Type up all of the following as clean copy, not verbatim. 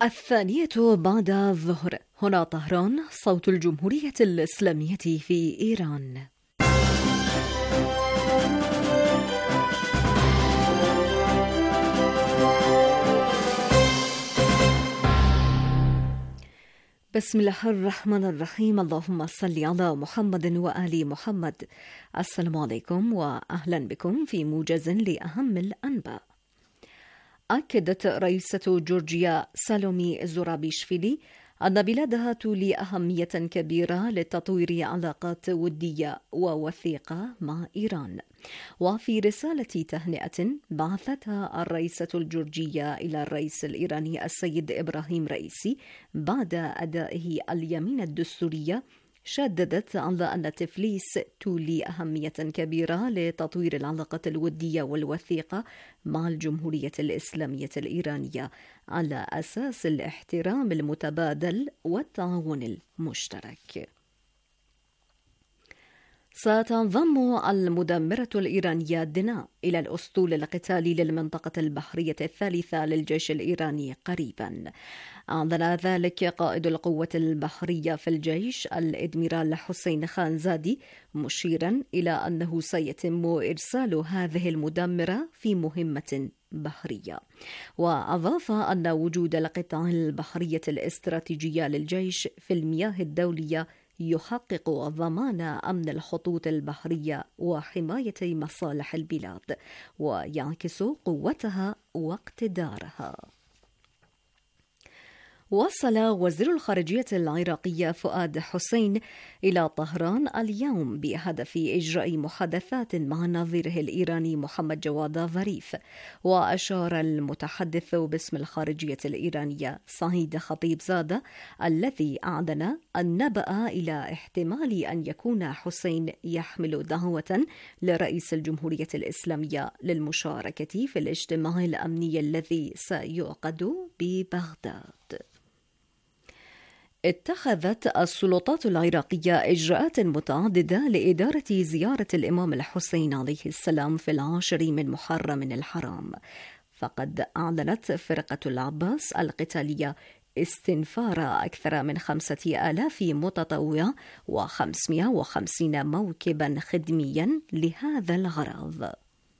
الثانية بعد الظهر. هنا طهران، صوت الجمهورية الإسلامية في إيران. بسم الله الرحمن الرحيم. اللهم صل على محمد وآل محمد. السلام عليكم وأهلا بكم في موجز لأهم الأنباء. أكدت رئيسة جورجيا سالومي زورابيشفيلي أن بلادها تولي أهمية كبيرة لتطوير علاقات ودية ووثيقة مع إيران. وفي رسالة تهنئة بعثتها الرئيسة الجورجية إلى الرئيس الإيراني السيد إبراهيم رئيسي بعد أدائه اليمين الدستورية، شددت على أن تفليس تولي أهمية كبيرة لتطوير العلاقات الودية والوثيقة مع الجمهورية الإسلامية الإيرانية على أساس الاحترام المتبادل والتعاون المشترك. ستنضم المدمرة الإيرانية دنا إلى الأسطول القتالي للمنطقة البحرية الثالثة للجيش الإيراني قريبا. أعلن ذلك قائد القوة البحرية في الجيش الإدميرال حسين خانزادي، مشيرا إلى أنه سيتم إرسال هذه المدمرة في مهمة بحرية. وأضاف أن وجود القطع البحرية الاستراتيجية للجيش في المياه الدولية يحقق ضمان أمن الخطوط البحرية وحماية مصالح البلاد، ويعكس قوتها واقتدارها. وصل وزير الخارجية العراقية فؤاد حسين إلى طهران اليوم بهدف إجراء محادثات مع نظيره الإيراني محمد جواد ظريف. وأشار المتحدث باسم الخارجية الإيرانية سعيد خطيبزادة الذي أعلن النبأ إلى احتمال أن يكون حسين يحمل دعوة لرئيس الجمهورية الإسلامية للمشاركة في الاجتماع الأمني الذي سيعقد ببغداد. اتخذت السلطات العراقية إجراءات متعددة لإدارة زيارة الإمام الحسين عليه السلام في 10 من محرم الحرام. فقد أعلنت فرقة العباس القتالية استنفار أكثر من 5000 متطوع و550 موكبا خدميا لهذا الغرض.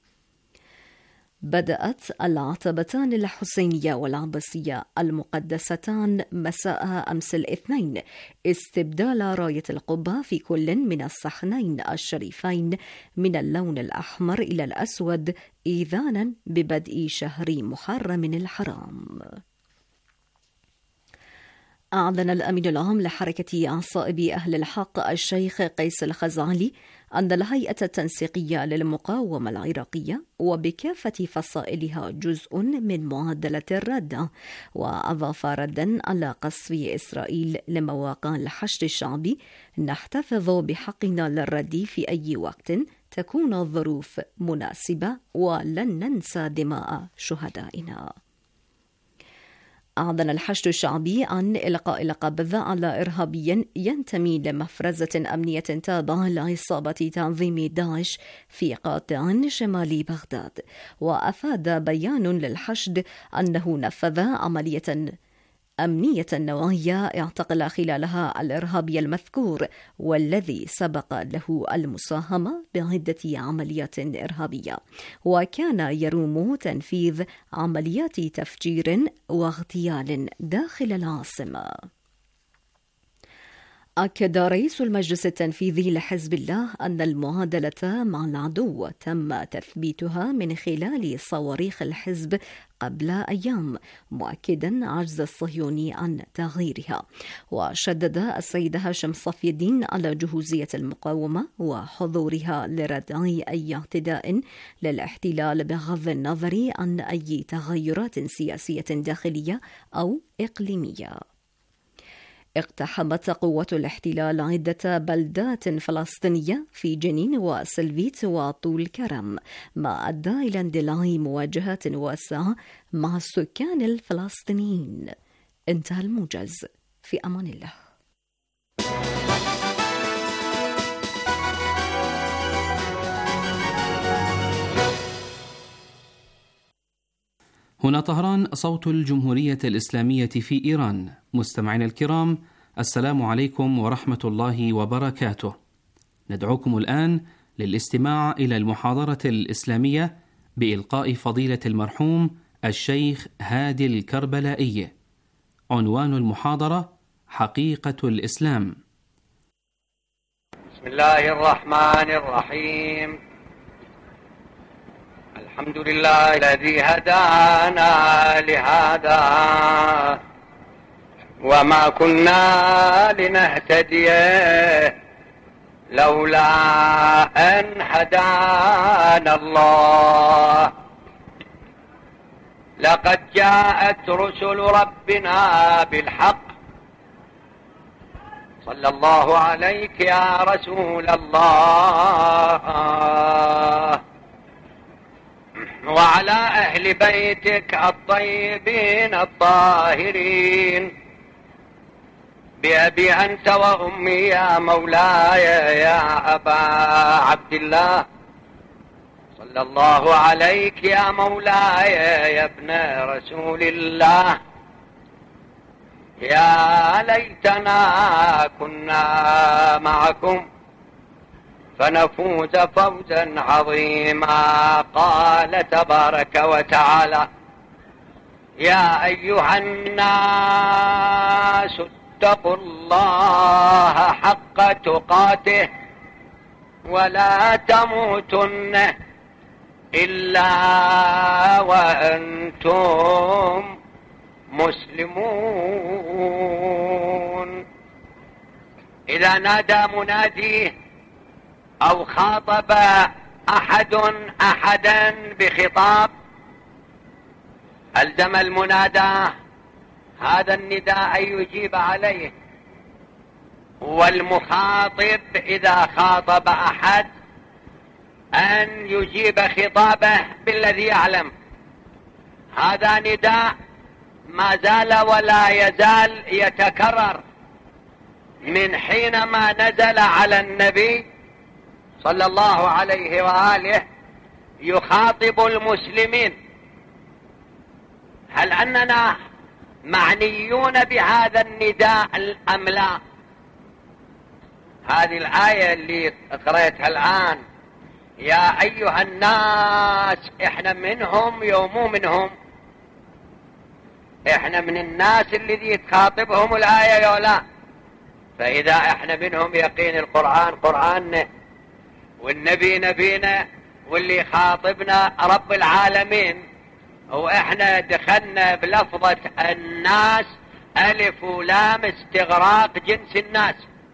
بدأت العتبتان الحسينية والعباسية المقدستان مساء أمس الاثنين استبدال راية القبة في كل من الصحنين الشريفين من اللون الأحمر إلى الأسود، إذانا ببدء شهر محرم الحرام. أعلن الأمين العام لحركة عصائب أهل الحق الشيخ قيس الخزعلي أن الهيئة التنسيقية للمقاومة العراقية وبكافة فصائلها جزء من معادلة الردة. وأضاف ردا على قصف إسرائيل لمواقع الحشد الشعبي: نحتفظ بحقنا للرد في أي وقت تكون الظروف مناسبة ولن ننسى دماء شهدائنا. أعلن الحشد الشعبي عن إلقاء القبض على إرهابي ينتمي لمفرزة أمنية تابعة لعصابة تنظيم داعش في قاطع شمال بغداد. وأفاد بيان للحشد أنه نفذ عملية أمنية نوعية اعتقل خلالها الإرهابي المذكور، والذي سبق له المساهمة بعدة عمليات إرهابية، وكان يروم تنفيذ عمليات تفجير واغتيال داخل العاصمة. أكد رئيس المجلس التنفيذي لحزب الله أن المعادلة مع العدو تم تثبيتها من خلال صواريخ الحزب قبل أيام، مؤكدا عجز الصهيوني عن تغييرها. وشدد السيد هاشم صفي الدين على جهوزية المقاومة وحضورها لردع أي اعتداء للاحتلال بغض النظر عن أي تغيرات سياسية داخلية أو إقليمية. اقتحمت قوة الاحتلال عدة بلدات فلسطينية في جنين وسلفيت وطول كرم، ما أدى إلى اندلاع مواجهات واسعة مع السكان الفلسطينيين. انتهى الموجز. في أمان الله. هنا طهران، صوت الجمهورية الإسلامية في إيران. مستمعينا الكرام، السلام عليكم ورحمة الله وبركاته. ندعوكم الآن للاستماع إلى المحاضرة الإسلامية بإلقاء فضيلة المرحوم الشيخ هادي الكربلائي. عنوان المحاضرة: حقيقة الإسلام. بسم الله الرحمن الرحيم. الحمد لله الذي هدانا لهذا وما كنا لنهتدي لولا أن هدانا الله. لقد جاءت رسل ربنا بالحق. صلى الله عليك يا رسول الله وعلى أهل بيتك الطيبين الطاهرين. بأبي أنت وأمي يا مولاي يا أبا عبد الله. صلى الله عليك يا مولاي يا ابن رسول الله. يا ليتنا كنا معكم فنفوز فوزا عظيما. قال تبارك وتعالى: يا أيها الناس اتقوا الله حق تقاته ولا تموتن إلا وأنتم مسلمون. إذا نادى مناديه أو خاطب أحد أحدا بخطاب ألزم المنادى هذا النداء أن يجيب عليه. والمخاطب إذا خاطب أحد أن يجيب خطابه بالذي يعلم. هذا نداء ما زال ولا يزال يتكرر من حينما نزل على النبي صلى الله عليه وآله يخاطب المسلمين. هل أننا معنيون بهذا النداء أم لا؟ هذه الآية اللي قرأتها الآن، يا أيها الناس، إحنا منهم يومو منهم؟ إحنا من الناس الذي تخاطبهم الآية يولا. فإذا إحنا منهم يقين القرآن قرآننا والنبي نبينا واللي خاطبنا رب العالمين. وإحنا دخلنا بلفظة الناس ألف ولام استغراق جنس الناس.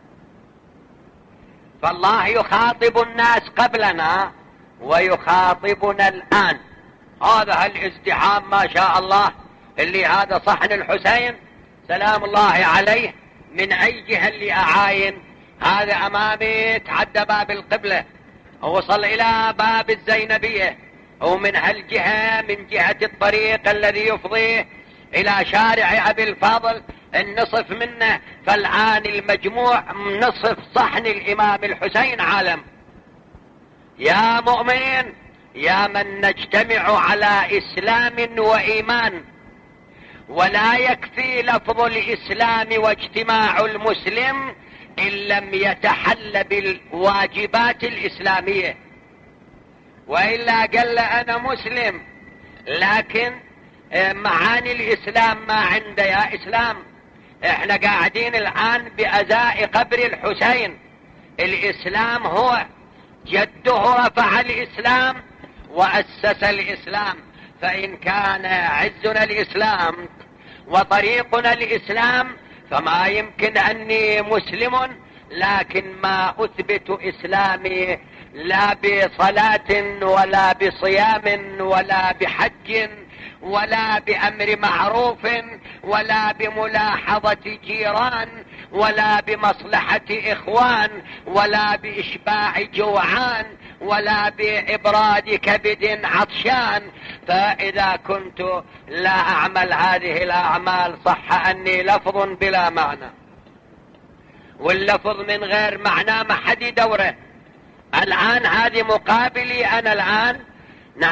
فالله يخاطب الناس قبلنا ويخاطبنا الآن. هذا الازدحام ما شاء الله اللي هذا صحن الحسين سلام الله عليه من أي جهة اللي أعاين. هذا أمامي تعدى باب القبلة ووصل إلى باب الزينبية، ومن هالجهة من جهة الطريق الذي يفضي إلى شارع أبي الفاضل النصف منه. فالآن المجموع نصف صحن الإمام الحسين عالم. يا مؤمن، يا من نجتمع على إسلام وإيمان، ولا يكفي لفظ الإسلام واجتماع المسلم إن لم يتحل بالواجبات الإسلامية. وإلا قال أنا مسلم لكن معاني الإسلام ما عنده. يا إسلام، احنا قاعدين الآن بأزاء قبر الحسين. الإسلام هو جده رفع الإسلام وأسس الإسلام. فإن كان عزنا الإسلام وطريقنا الإسلام فما يمكن أني مسلم لكن ما أثبت إسلامي لا بصلاة ولا بصيام ولا بحج ولا بأمر معروف ولا بملاحظة جيران ولا بمصلحة إخوان ولا بإشباع جوعان ولا بإبراد كبد عطشان. فإذا كنت لا أعمل هذه الأعمال صح أني لفظ بلا معنى، واللفظ من غير معنى ما حد يدوره. الآن هذه مقابلي أنا الآن، نعم،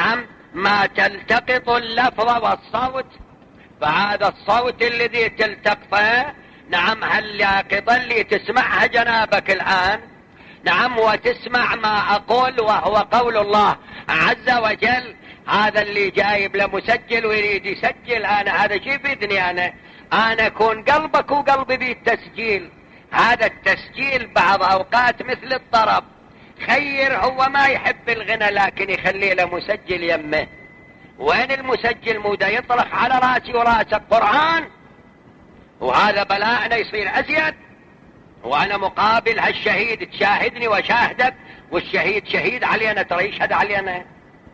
ما تلتقط اللفظ والصوت، فهذا الصوت الذي تلتقطه نعم هل لاقط اللي تسمعها جنابك الآن، نعم وتسمع ما أقول وهو قول الله عز وجل. هذا اللي جايب لمسجل ويريد يسجل، أنا هذا شيء بإذني أنا أكون قلبك وقلبي بالتسجيل. هذا التسجيل بعض أوقات مثل الطرب، خير هو ما يحب الغنى لكن يخليه لمسجل يمه. وين المسجل مودا يطلق على راسي وراسك قرآن، وهذا بلاءنا يصير أزيد. وأنا مقابل هالشهيد تشاهدني وشاهدك، والشهيد شهيد علينا ترى يشهد علينا.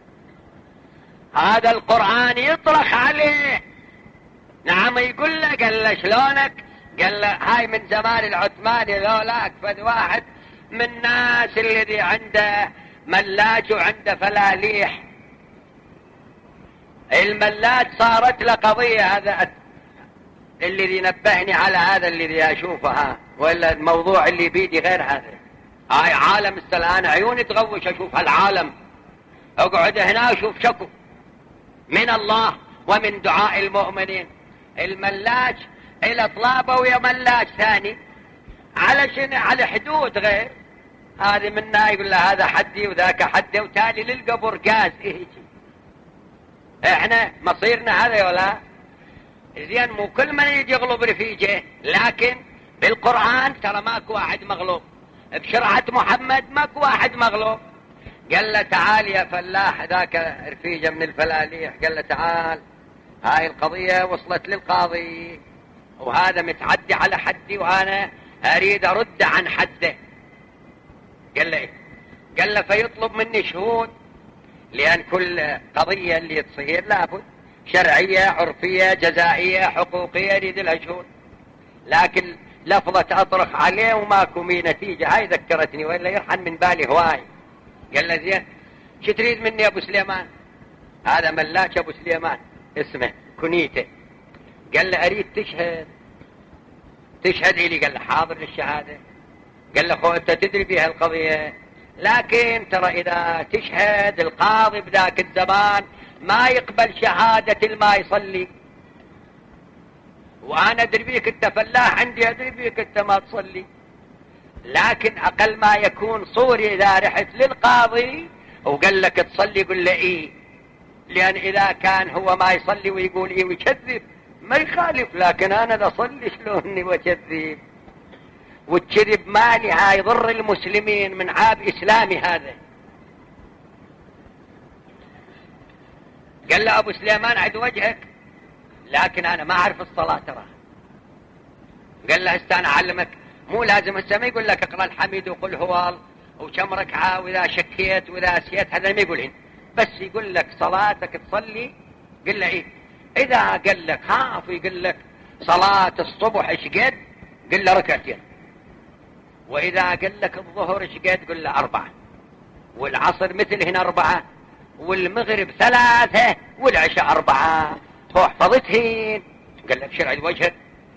هذا القرآن يطلق عليه، نعم يقول له قال له شلونك، قال له هاي من زمان العثماني ذولاك فد واحد من الناس الذي عنده ملاج وعنده فلاليح. الملاج صارت له قضية، هذا الذي نبهني على هذا الذي أشوفها، ولا الموضوع اللي بيدي غير هذا. هاي عالم السلام، عيوني تغوش أشوف هالعالم، أقعد هنا أشوف شكو من الله ومن دعاء المؤمنين. الملاج إلى طلابة ويا ملاج ثاني على حدود غير، هذه منا يقول له هذا حدي وذاك حدي، وتالي للقبر جاز يجي. احنا مصيرنا هذا ولا زين؟ مو كل من يجي يغلب رفيجه، لكن بالقرآن ترى ماكو واحد مغلوب، بشرعة محمد ماكو واحد مغلوب. قال له تعال يا فلاح، ذاك رفيجه من الفلاليح، قال له تعال هاي القضية وصلت للقاضي وهذا متعدي على حدي وأنا أريد أرد عن حده. قال له إيه؟ قال له فيطلب مني شهود، لأن كل قضية اللي تصير لابد شرعية عرفية جزائية حقوقية يريد لها شهود، لكن لفظة أطرق عليه وماكو مي نتيجة. هاي ذكرتني وإلا يرحن من بالي هواي. قال له زين شو تريد مني أبو سليمان؟ هذا ملاك أبو سليمان اسمه كنيته. قال له أريد تشهد إلي. قال له حاضر للشهادة. قال له خو أنت تدري بها القضية، لكن ترى إذا تشهد القاضي بذاك الزمان ما يقبل شهادة ما يصلي، وأنا أدري بيك أنت فلاح عندي، أدري بيك أنت ما تصلي، لكن أقل ما يكون صوري إذا رحت للقاضي وقال لك تصلي قل له إيه، لأن إذا كان هو ما يصلي ويقول إيه ويكذب ما يخالف، لكن أنا لا أصلي شلوني وكذب، والكذب مالي هاي يضر المسلمين من عاب إسلامي هذا. قال له أبو سليمان عد وجهك، لكن أنا ما أعرف الصلاة ترى. قال له استنى أعلمك، مو لازم هسه ما يقول لك اقرأ الحميد وقل هو وكم ركعة وإذا شكيت وإذا أسيت، هذا ما يقولهن، بس يقول لك صلاتك تصلي. قل له إيه؟ إذا قال لك خاف يقول لك صلاة الصبح إيش قد، قل له ركعتين، وإذا قال لك الظهر إيش قد قل له 4، والعصر مثل هنا 4، والمغرب 3، والعشاء 4. هو حفظتهن. قال له بشرع وجهك.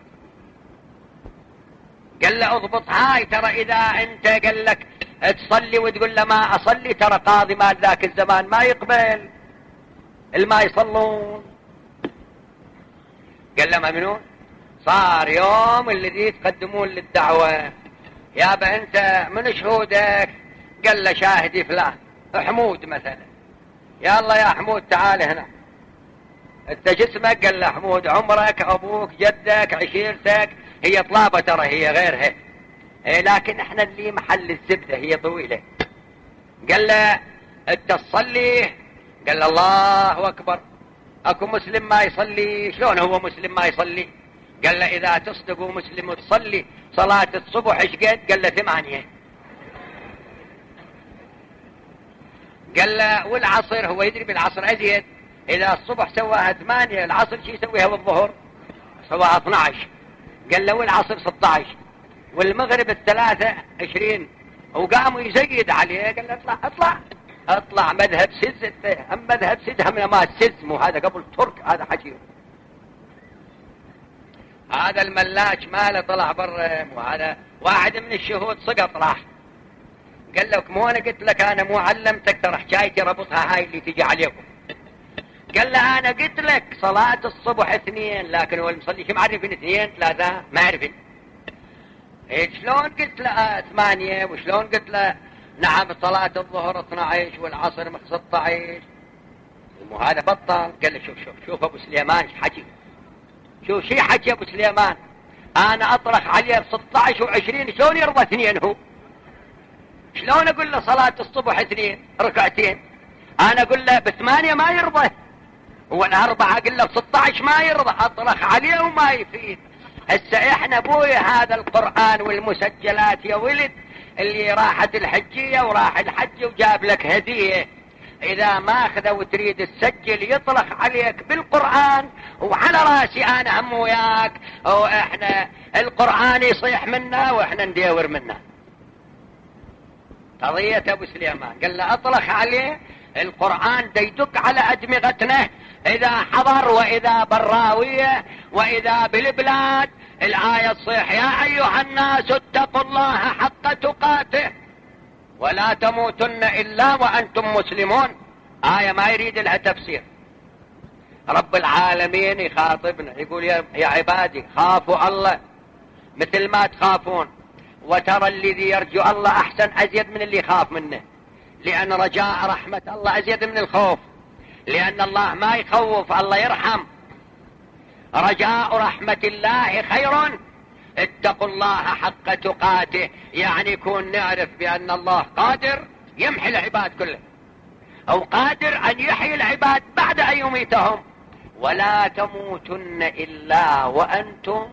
قال له اضبط هاي، ترى إذا أنت قال لك تصلي وتقول له ما أصلي، ترى قاضي مال ذاك الزمان ما يقبل الما يصلون. قال له ممنون. صار يوم الذي يتقدمون للدعوة، يابا أنت من شهودك؟ قال له شاهدي فلان حمود مثلا. يا الله يا حمود تعال هنا، انت جسمك؟ قال له حمود عمرك أبوك جدك عشيرتك، هي طلابة ترى هي غيرها، لكن احنا اللي محل الزبدة هي طويلة. قال له انت تصلي؟ قال له الله أكبر، اكو مسلم ما يصلي؟ شلون هو مسلم ما يصلي؟ قال له إذا تصدقوا مسلم وتصلي صلاة الصبح ايش قد؟ قال له 8. قال له والعصر؟ هو يدري بالعصر أزيد، إذا الصبح سواها 8، العصر شي يسويها والظهر سواها 12. قال له والعصر 16، والمغرب 23. وقاموا يزيد عليه. قال له اطلع مذهب سز، أم مذهب سز هم ما السز، مو هذا قبل ترك، هذا حكي. هذا الملاك ماله طلع برا، وهذا واحد من الشهود سقط راح. قال لك مو أنا قلت لك أنا مو علمتك ترى حكايتي ربطها هاي اللي تجي عليكم. قال له أنا قلت لك صلاة الصبح 2، لكن هو المصلي كم عرفين 2 3 ما عرفين. شلون قلت له 8 وشلون قلت له نعم صلاة الظهر 12 والعصر 16؟ وهذا بطل. قال له شوف أبو سليمان حكي، شوف شي حكي أبو سليمان، أنا أطرح عليه ب 16 و20 شلون يرضى 2 هو؟ شلون أقول له صلاة الصبح 2 ركعتين؟ أنا أقول له ب8 ما يرضى، وال4 أقول له ب16 ما يرضى، أطرح عليه وما يفيد. هسه إحنا بويا هذا القرآن والمسجلات يا ولد اللي راحت الحجية وراح الحج وجاب لك هدية، إذا ما أخذه وتريد تسجل يطلق عليك بالقرآن وعلى راسي أنا هم وياك، وإحنا القرآن يصيح منا وإحنا ندور منا. قضية أبو سليمان قال له أطلق عليه القرآن ديدق على أدمغتنا، إذا حضر وإذا براوية وإذا بالبلاد الآية تصيح يا أيها الناس اتقوا الله حق تقاته ولا تموتن إلا وأنتم مسلمون. آية ما يريد لها تفسير. رب العالمين يخاطبنا يقول يا عبادي خافوا الله مثل ما تخافون، وترى الذي يرجو الله أحسن أزيد من اللي يخاف منه، لأن رجاء رحمة الله أزيد من الخوف، لأن الله ما يخوف الله يرحم. رجاء رحمة الله خير، اتقوا الله حق تقاته، يعني يكون نعرف بأن الله قادر يمحي العباد كله، أو قادر أن يحيي العباد بعد أن يميتهم. ولا تموتن إلا وأنتم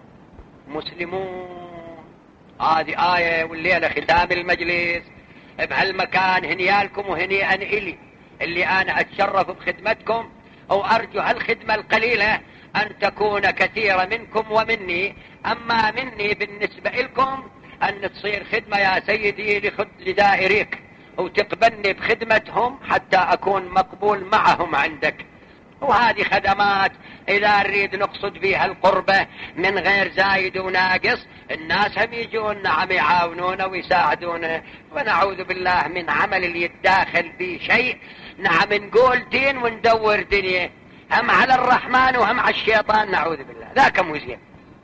مسلمون. هذه آية والليلة ختام المجلس بهالمكان، هنيالكم وهنيئا إلي اللي أنا أتشرف بخدمتكم، أو أرجو هالخدمة القليلة أن تكون كثيرة منكم ومني. أما مني بالنسبة لكم أن تصير خدمة يا سيدي لدائريك، وتقبلني بخدمتهم حتى أكون مقبول معهم عندك. وهذه خدمات إذا نريد نقصد فيها القربة من غير زايد وناقص، الناس هم يجون نعم يعاونون ويساعدون، ونعوذ بالله من عمل اللي يتداخل به شيء نعم نقول دين وندور دنيا، هم على الرحمن وهم على الشيطان نعوذ بالله، ذاك مزين.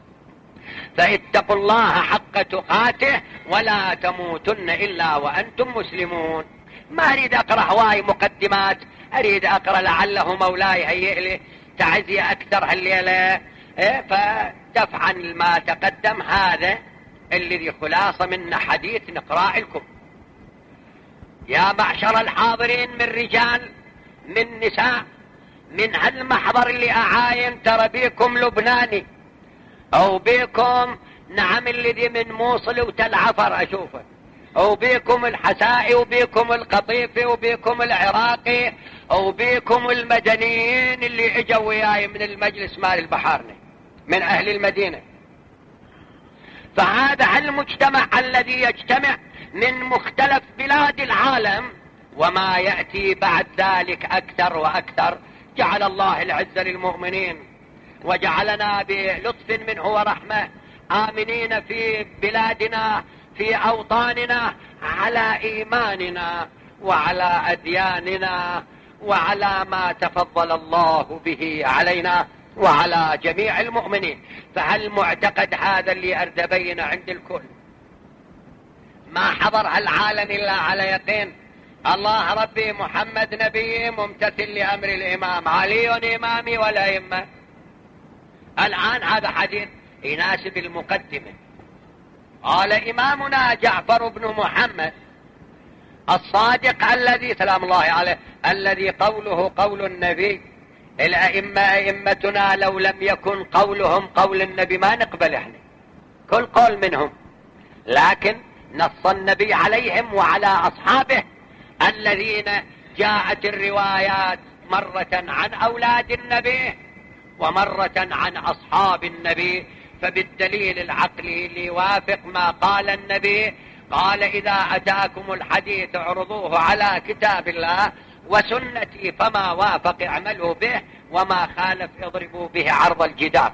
فاتقوا الله حق تقاته ولا تموتن إلا وأنتم مسلمون. ما أريد أقرأ هواي مقدمات، أريد أقرأ لعله مولاي هيئ لي تعزية أكثر هالليلة، فدفعا ما تقدم هذا الذي خلاصة من حديث نقرأ لكم. يا معشر الحاضرين من رجال من نساء، من هالمحضر اللي أعاين ترى بيكم لبناني أو بيكم نعم الذي من موصل وتل عفر أشوفه، أو بيكم الحسائي وبيكم القطيفي وبيكم العراقي وبيكم المدنيين اللي اجوا وياي من المجلس مال البحارني من أهل المدينة. فهذا المجتمع الذي يجتمع من مختلف بلاد العالم، وما يأتي بعد ذلك أكثر وأكثر. جعل الله العزة للمؤمنين وجعلنا بلطف منه ورحمة آمنين في بلادنا في أوطاننا على إيماننا وعلى أدياننا وعلى ما تفضل الله به علينا وعلى جميع المؤمنين. فهالمعتقد هذا اللي أردبين عند الكل، ما حضر هالعالم إلا على يقين الله ربي محمد نبي ممتثل لأمر الإمام علي إمامي ولا إمة. الآن هذا حديث يناسب المقدمة. قال إمامنا جعفر بن محمد الصادق الذي سلام الله عليه الذي قوله قول النبي، الأئمة أئمتنا لو لم يكن قولهم قول النبي ما نقبل احنا كل قول منهم، لكن نص النبي عليهم وعلى أصحابه الذين جاءت الروايات مرة عن أولاد النبي ومرة عن أصحاب النبي. فبالدليل العقلي اللي يوافق ما قال النبي، قال إذا أتاكم الحديث اعرضوه على كتاب الله وسنتي فما وافق اعملوا به وما خالف اضربوا به عرض الجدار.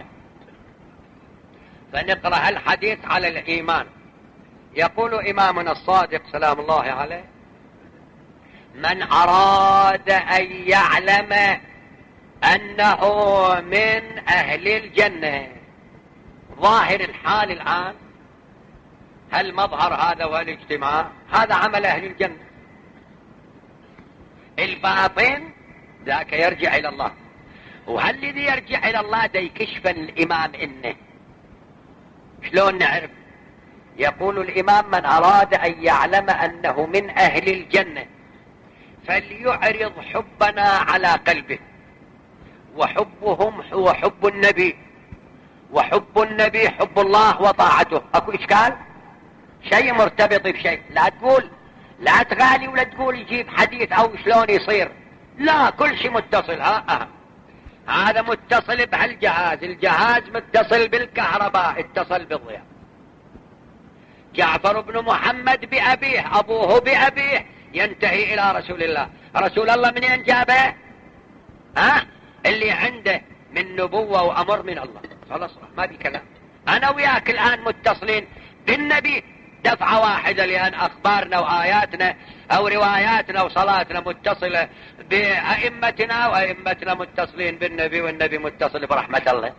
فنقرأ الحديث على الإيمان. يقول إمامنا الصادق سلام الله عليه: من أراد أن يعلم أنه من أهل الجنة. ظاهر الحال الآن هالمظهر هذا والاجتماع هذا عمل أهل الجنة. الباطن ذاك يرجع إلى الله. وهل الذي يرجع إلى الله دا يكشف الإمام إنه شلون نعرف؟ يقول الإمام: من أراد أن يعلم أنه من أهل الجنة فليعرض حبنا على قلبه. وحبهم هو حب النبي، وحب النبي حب الله وطاعته. أكو إشكال؟ شيء مرتبط بشيء. لا تغالي ولا تقول يجيب حديث أو شلون يصير. لا، كل شيء متصل. هذا متصل بهالجهاز، الجهاز متصل بالكهرباء، اتصل بالضياء. جعفر بن محمد بأبيه، أبوه بأبيه، ينتهي إلى رسول الله. رسول الله منين جابه؟ اللي عنده من نبوة وأمر من الله. خلاص ما بي كلام. أنا وياك الآن متصلين بالنبي دفعة واحدة، لأن أخبارنا وآياتنا أو رواياتنا وصلاتنا متصلة بأئمتنا، وأئمتنا متصلين بالنبي، والنبي متصل برحمة الله.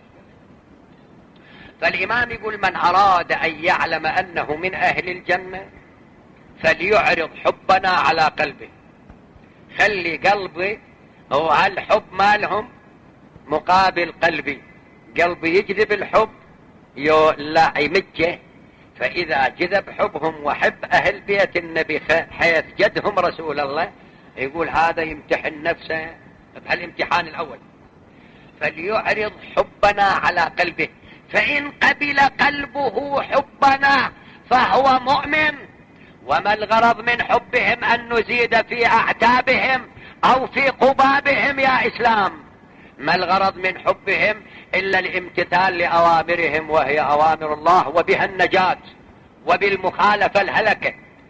فالإمام يقول: من أراد أن يعلم أنه من أهل الجنة فليعرض حبنا على قلبه. خلي قلبي هو هالحب مالهم مقابل قلبي. قلبي يجذب الحب لا يمجه. فإذا جذب حبهم وحب أهل بيت النبي حيث جدهم رسول الله، يقول هذا يمتحن نفسه بهالامتحان الأول. فليعرض حبنا على قلبه، فإن قبل قلبه حبنا فهو مؤمن. وما الغرض من حبهم أن نزيد في أعتابهم أو في قبابهم يا إسلام؟ ما الغرض من حبهم إلا الامتثال لأوامرهم، وهي أوامر الله، وبها النجاة، وبالمخالفة الهلكة.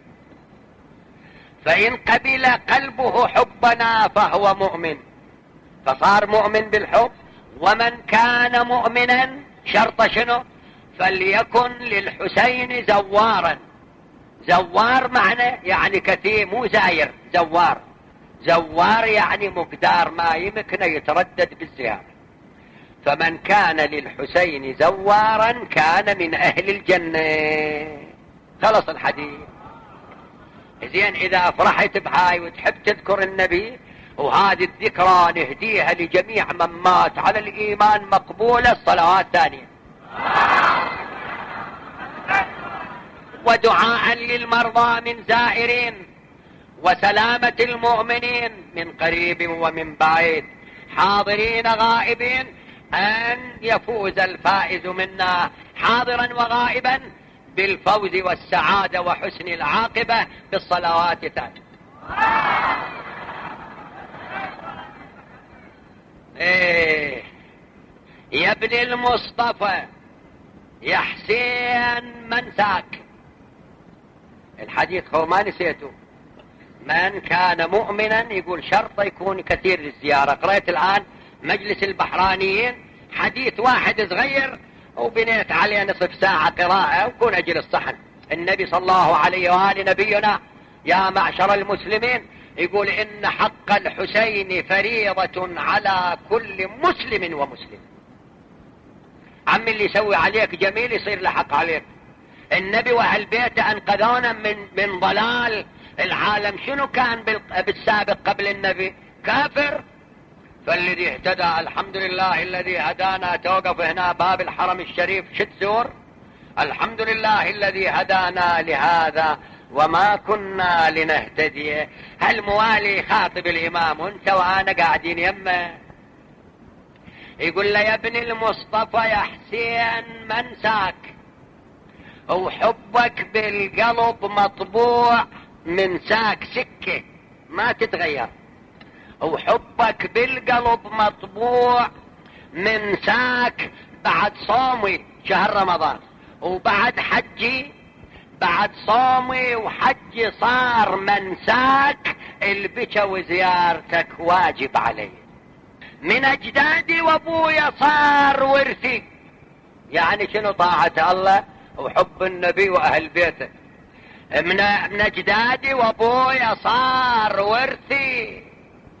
فإن قبل قلبه حبنا فهو مؤمن، فصار مؤمن بالحب. ومن كان مؤمنا شرط شنو؟ فليكن للحسين زوارا. زوار معنى يعني كثير، مو زاير، زوار. زوار يعني مقدار ما يمكن يتردد بالزيارة. فمن كان للحسين زوارا كان من أهل الجنة. خلص الحديث. زين، إذا فرحت بهاي وتحب تذكر النبي، وهذه الذكرى نهديها لجميع من مات على الإيمان مقبولة، الصلوات ثانية، ودعاء للمرضى من زائرين، وسلامة المؤمنين من قريب ومن بعيد، حاضرين غائبين، أن يفوز الفائز منا حاضرا وغائبا بالفوز والسعادة وحسن العاقبة بالصلوات تاج. يا ابن المصطفى يا حسين منساك. الحديث هو ما نسيته. من كان مؤمنا يقول شرط يكون كثير للزيارة. قرأت الآن مجلس البحرانيين حديث واحد صغير وبنيت عليه نصف ساعة قراءة وكون أجل الصحن. النبي صلى الله عليه وآله نبينا يا معشر المسلمين يقول إن حق الحسين فريضة على كل مسلم ومسلم. عم اللي يسوي عليك جميل يصير له حق عليك. النبي وأهل بيته أنقذونا من ضلال العالم. شنو كان بالسابق قبل النبي؟ كافر. فالذي اهتدى الحمد لله الذي هدانا. توقف هنا باب الحرم الشريف شد زور. الحمد لله الذي هدانا لهذا وما كنا لنهتدي. هالموالي خاطب الإمام وانت وأنا قاعدين يمه. يقول له يا ابن المصطفى يا حسين منساك، وحبك بالقلب مطبوع من ساك سكة ما تتغير. وحبك بالقلب مطبوع من ساك بعد صومي شهر رمضان، وبعد حجي بعد صومي وحجي صار منساك. البكا وزيارتك واجب علي. من أجدادي وابويا صار ورثي. يعني شنو؟ طاعة الله وحب النبي وأهل بيته. من أجدادي وابويا صار ورثي.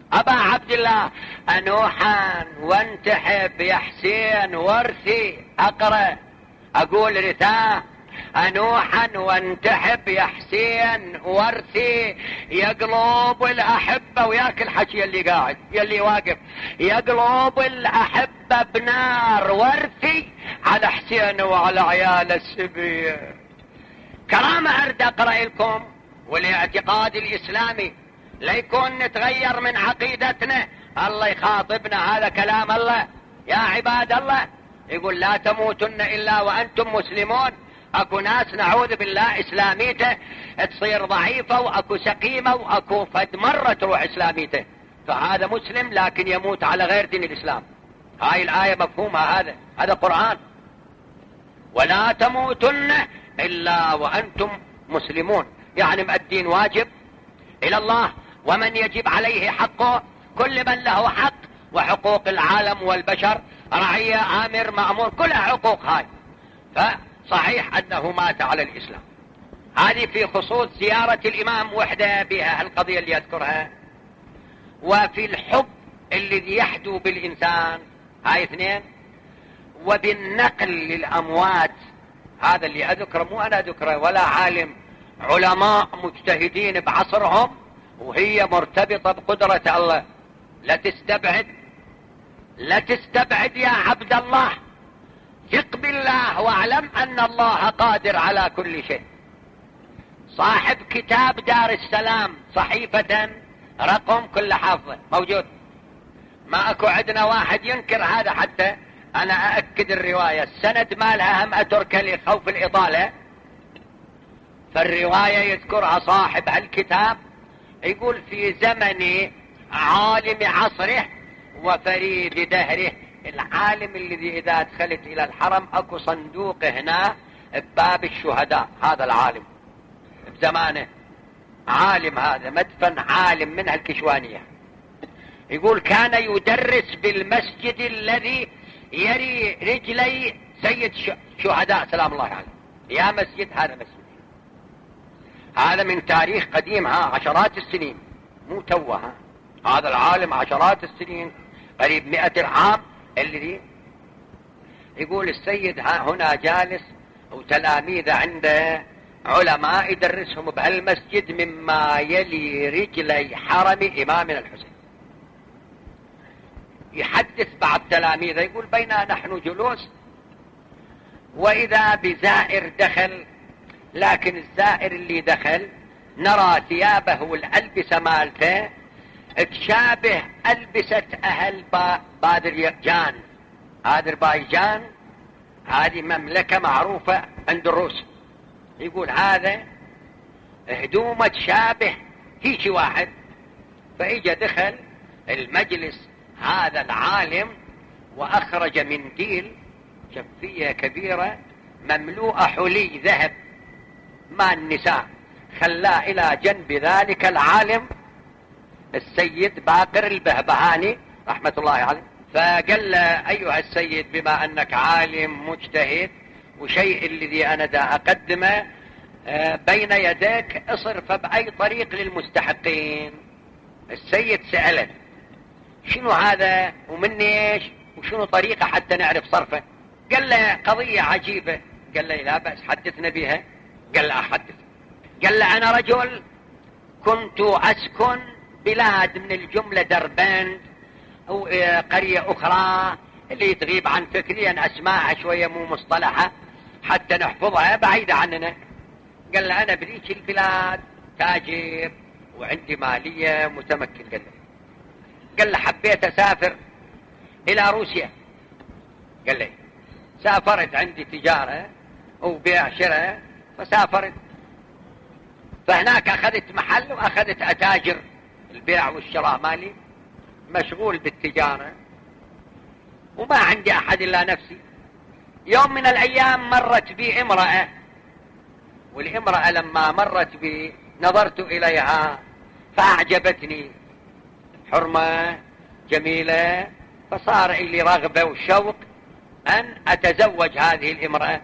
أبا عبد الله أنوحا وانتحب يا حسين ورثي. أقرأ أقول رثاه أنوحا وانتحب يا حسين ورثي، يقلوب الأحبة وياك الحكي اللي قاعد يلي واقف، يقلوب الأحبة بنار ورثي على حسين وعلى عيال السبية. كرامة أرد أقرأ لكم والاعتقاد الإسلامي ليكون نتغير من عقيدتنا. الله يخاطبنا، هذا كلام الله. يا عباد الله يقول لا تموتن إلا وأنتم مسلمون. اكو ناس نعوذ بالله اسلاميته تصير ضعيفة واكو سقيمة واكو فد مرة تروح اسلاميته، فهذا مسلم لكن يموت على غير دين الاسلام. هاي الآية مفهومها، هذا قرآن. ولا تموتن إلا وأنتم مسلمون، يعني مؤدين واجب إلى الله، ومن يجب عليه حقه، كل من له حق، وحقوق العالم والبشر، رعية آمر مأمور، كلها حقوق هاي. فصحيح أنه مات على الإسلام. هذه في خصوص زيارة الإمام وحده بها القضية اللي يذكرها. وفي الحب الذي يحدو بالإنسان، هاي اثنين. وبالنقل للأموات، هذا اللي أذكره مو أنا أذكره ولا عالم، علماء مجتهدين بعصرهم، وهي مرتبطة بقدرة الله. لا تستبعد يا عبد الله، ثق بالله واعلم أن الله قادر على كل شيء. صاحب كتاب دار السلام صحيفة رقم كل حافظه موجود، ما اكو عندنا واحد ينكر هذا. حتى انا اأكد الرواية السند مالها هم اترك لخوف الاطالة. فالرواية يذكرها صاحب الكتاب، يقول في زمن عالم عصره وفريد دهره. العالم الذي اذا دخلت الى الحرم اكو صندوق هنا بباب الشهداء، هذا العالم بزمانه عالم، هذا مدفن عالم منها الكشوانية. يقول كان يدرس بالمسجد الذي يري رجلي سيد شهداء سلام الله عليه. يا مسجد، هذا مسجد، هذا من تاريخ قديم، عشرات السنين مو توه. هذا العالم عشرات السنين، قريب 100 عام الذي يقول السيد هنا جالس وتلاميذ عنده علماء يدرسهم بهالمسجد مما يلي رجلي حرم إمامنا الحسين. يحدث بعض تلاميذه يقول بينا نحن جلوس وإذا بزائر دخل، لكن الزائر اللي دخل نرى ثيابه والألبسة مالته تشابه ألبسة أهل باذربايجان. أذربيجان هذه مملكة معروفة عند الروس. يقول هذا هدومه تشابه هيك واحد. فإجا دخل المجلس هذا العالم وأخرج منديل، شفية كبيرة مملوءة حلي ذهب مع النساء، خلاه إلى جنب ذلك العالم السيد باقر البهبهاني رحمة الله عليه. فقال له أيها السيد، بما أنك عالم مجتهد وشيء الذي أنا دا أقدمه بين يديك، اصرف بأي طريق للمستحقين. السيد سأله شنو هذا ومن ايش وشنو طريقة حتى نعرف صرفه. قال له قضية عجيبة. قال له لا بأس، حدثنا بها. قال له أحدث. قال له أنا رجل كنت أسكن بلاد من الجملة دربند أو قرية أخرى اللي تغيب عن فكري، أن أسماعها شوية مو مصطلحة حتى نحفظها بعيدة عننا. قال له أنا بريك البلاد تاجر وعندي مالية متمكن. قال له حبيت أسافر إلى روسيا. قال لي سافرت، عندي تجارة وبيع شراء، فسافرت. فهناك أخذت محل وأخذت أتاجر البيع والشراء، مالي مشغول بالتجارة وما عندي أحد إلا نفسي. يوم من الأيام مرت بي امرأة، والامرأة لما مرت بي نظرت إليها فأعجبتني، حرمة جميلة، فصار لي رغبة وشوق أن أتزوج هذه الامرأة.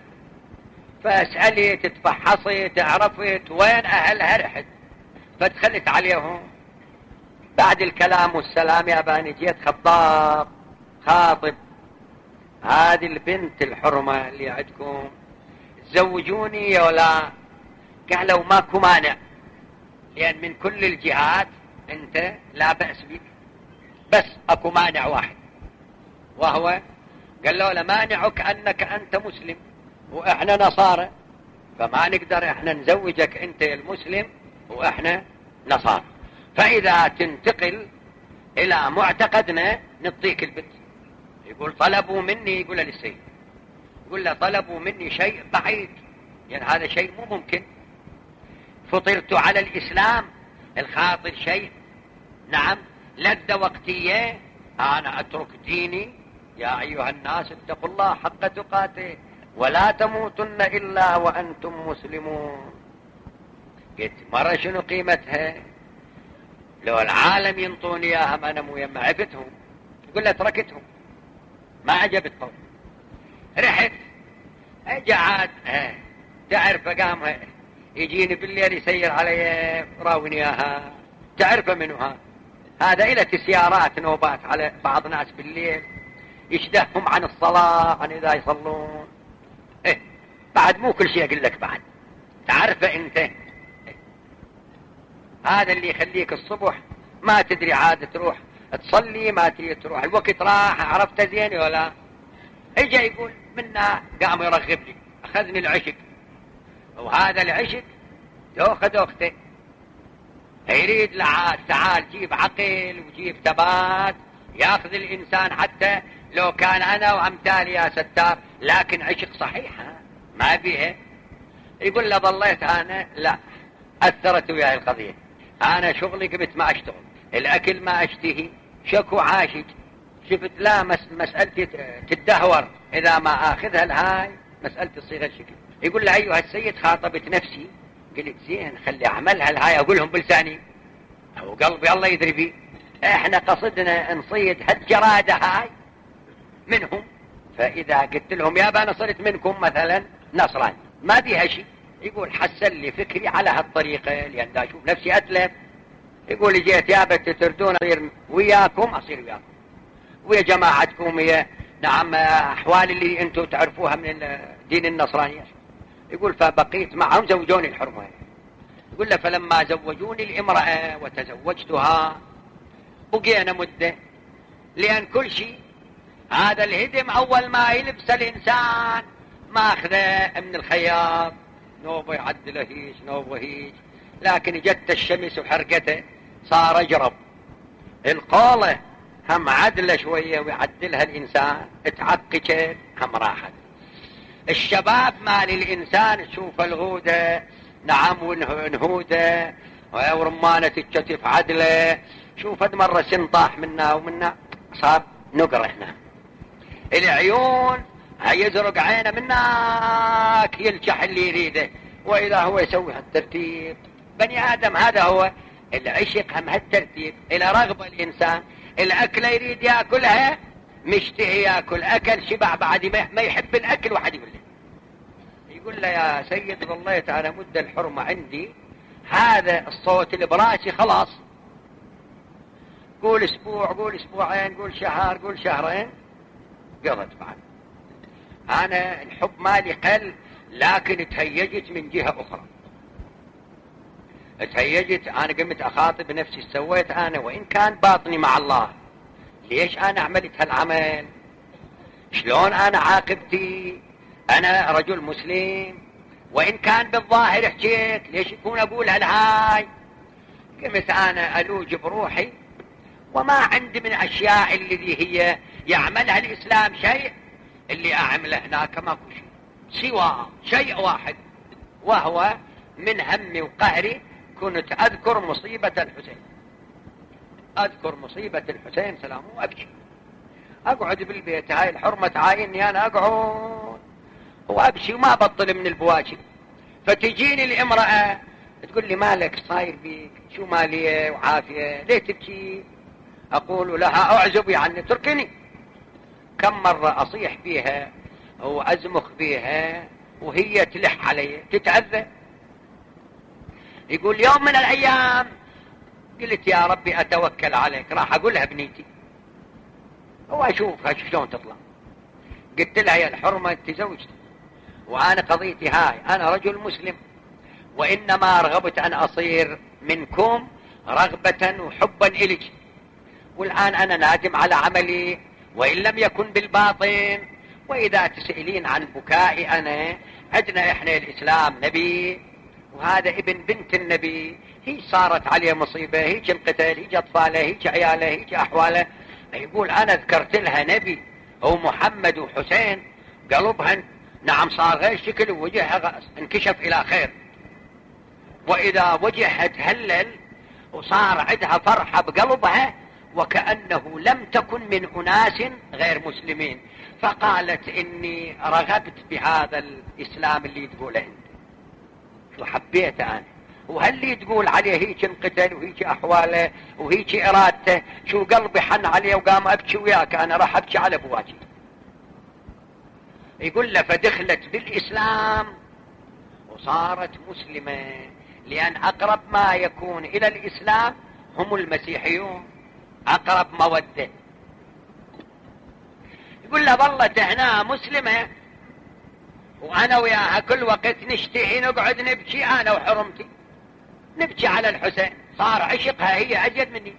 فأسألي تتفحصي تعرفت وين أهلها، رحت فدخلت عليهم بعد الكلام والسلام يا باني جيت خاطب هذه البنت الحرمة اللي عندكم، تزوجوني ولا؟ قالوا ماكو مانع، لأن من كل الجهات أنت لا بأس بك، بس أكو مانع واحد، وهو قال له لا مانعك أنك أنت مسلم وإحنا نصارى، فما نقدر إحنا نزوجك أنت المسلم وإحنا نصارى، فإذا تنتقل إلى معتقدنا نعطيك البنت. يقول طلبوا مني، يقول للسيد، يقول له طلبوا مني شيء بعيد، يعني هذا شيء مو ممكن، فطرت على الإسلام، الخاطر شيء نعم لذة وقتية، أنا أترك ديني. يا أيها الناس اتقوا الله حق تقاته ولا تموتن إلا وأنتم مسلمون. قلت مرة شنو قيمتها؟ لو العالم ينطوني إياها أنا مو يما عفتهم. يقول له تركتهم ما عجبت قول، رحت قعد تعرف قام يجيني بالليل يسير علي راوني إياها، تعرف منها هذا إلى سيارات نوبات على بعض ناس بالليل يشدههم عن الصلاة، عن إذا يصلون. بعد مو كل شيء أقول لك، بعد تعرفه أنت هذا اللي يخليك الصبح ما تدري عاد تروح تصلي، ما تدري تروح الوقت راح، عرفت زين ولا؟ اجا يقول منا قام يرغب لي، أخذني العشق، وهذا العشق تأخذ أخته، يريد لعاد تعال جيب عقل وجيب ثبات، ياخذ الإنسان حتى لو كان أنا وأمثالي يا ستار، لكن عشق صحيحة ما بيها. يقول له ظليت أنا لا أثرت وياي القضية، أنا شغلي قمت ما أشتغل، الأكل ما أشتهي، شكو عاشق، شفت لا مسألتي تدهور إذا ما أخذها الهاي مسألتي تصير الشكل. يقول له أيها السيد خاطبت نفسي، قلت زين خلي أعملها الهاي أقولهم بلساني أو قلبي الله يدري بي، إحنا قصدنا نصيد هالجرادة هاي منهم، فإذا قلت لهم يابا أنا صرت منكم مثلا نصراني ما بيها شيء، يقول حسن لي فكري على هالطريقة لأن دا أشوف نفسي أتلف. يقول جيت يابا تردون أصير وياكم، أصير وياكم ويا جماعتكم، يا نعم أحوال اللي أنتم تعرفوها من دين النصرانية. يقول فبقيت معهم زوجوني الحرمة. يقول له فلما زوجوني الامرأة وتزوجتها بقينا مدة، لأن كل شيء هذا الهدم أول ما يلبس الإنسان ما أخذه من الخياط، نوبه يعدله هيج نوبه هيج، لكن جت الشمس وحرقته صار أجرب، القولة هم عدله شوية ويعدلها الإنسان، تعقجت هم راحت. الشباب مال الإنسان تشوف الغودة نعم ونهودة ورمانة الكتف عدله، شوف مرة سن طاح منا ومنا صار نقر هنا، العيون يزرق عينه منك يلجح اللي يريده، وإذا هو يسوي هالترتيب. بني آدم هذا هو العشق، هم هالترتيب إلى رغبة الإنسان، الأكل يريد يأكلها مشتهي يأكل، أكل شبع بعد ما يحب الأكل، واحد يقول له يا سيد ظليت أنا مدة الحرمة عندي، هذا الصوت اللي براسي خلاص، قول أسبوع قول أسبوعين قول شهر قول شهرين قضت بعد. أنا الحب مالي قل، لكن تهيجت من جهة أخرى، تهيجت أنا قمت أخاطب نفسي سويت أنا وإن كان باطني مع الله، ليش أنا عملت هالعمل؟ شلون أنا عاقبتي؟ أنا رجل مسلم وإن كان بالظاهر حكيت، ليش يكون أقول هالهاي؟ قمت أنا ألوج بروحي، وما عندي من أشياء اللي هي يعملها الإسلام شيء اللي أعمله هناك ماكو شيء سوى شيء واحد، وهو من همي وقهري كنت أذكر مصيبة الحسين، أذكر مصيبة الحسين سلامه وأبكي، أقعد بالبيت هاي الحرمة تعايني أنا أقعد وأبكي وما بطل من البواكي. فتجيني الامرأة تقول لي مالك صاير بيك، شو مالية وعافية ليه تبكي؟ أقول لها أعزب يعني تركني. كم مرة أصيح بيها وأزمخ بيها وهي تلح علي تتأذى. يقول يوم من الأيام قلت يا ربي أتوكل عليك، راح أقولها بنيتي وأشوفها شلون تطلع. قلت لها يا الحرمة أنت زوجتي وأنا قضيتي هاي، أنا رجل مسلم وإنما رغبت أن أصير منكم رغبة وحبا إليك، والآن أنا نادم على عملي وإن لم يكن بالباطن. وإذا تسألين عن بكائي أنا، عندنا إحنا الإسلام نبي وهذا ابن بنت النبي، هي صارت عليه مصيبة، هيك القتل، هيك أطفاله، هيك عياله، هيك أحواله. يقول أنا ذكرت لها نبي هو محمد وحسين، قلبها نعم صار غير شكل ووجهها انكشف إلى خير، وإذا وجهها تهلل وصار عندها فرحة بقلبها وكأنه لم تكن من أناس غير مسلمين. فقالت إني رغبت بهذا الإسلام اللي تقوله أنت، شو حبيته أنا، وهاللي تقول عليه هيك انقتل وهيك أحواله وهيك إرادته، شو قلبي حن عليه وقام أبكي وياك، أنا راح أبكي على بواجي. يقول له فدخلت بالإسلام وصارت مسلمة، لأن أقرب ما يكون إلى الإسلام هم المسيحيون، أقرب مودة. يقول له ظلت هنا مسلمة وأنا وياها كل وقت نشتهي نقعد نبكي أنا وحرمتي، نبكي على الحسين، صار عشقها هي أجد مني.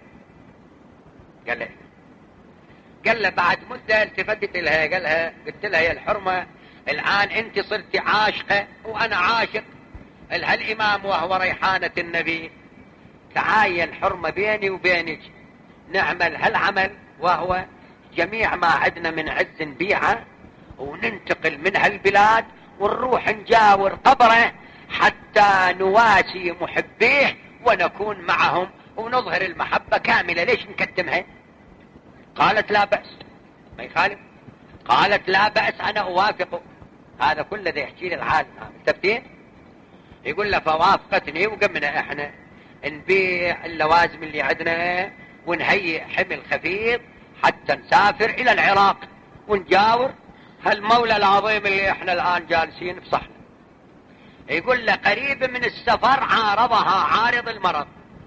قال له بعد مدة التفتت لها قلت لها يا الحرمة الآن أنت صرت عاشقة وأنا عاشق الإمام وهو ريحانة النبي، تعالي يا الحرمة بيني وبينك نعمل هالعمل، وهو جميع ما عندنا من عز بيعة وننتقل من هالبلاد ونروح نجاور قبره حتى نواسي محبيه ونكون معهم ونظهر المحبة كاملة. ليش نكتمها؟ قالت لا بأس، ما يخالف. قالت لا بأس أنا أوافق. هذا كله ده يحكي لي العالم متفقين. يقول له فوافقتني وقمنا احنا نبيع اللوازم اللي عندنا ونهيئ حمل خفيف حتى نسافر إلى العراق ونجاور هالمولى العظيم اللي احنا الآن جالسين في صحنه. يقول له قريب من السفر عارضها عارض المرض،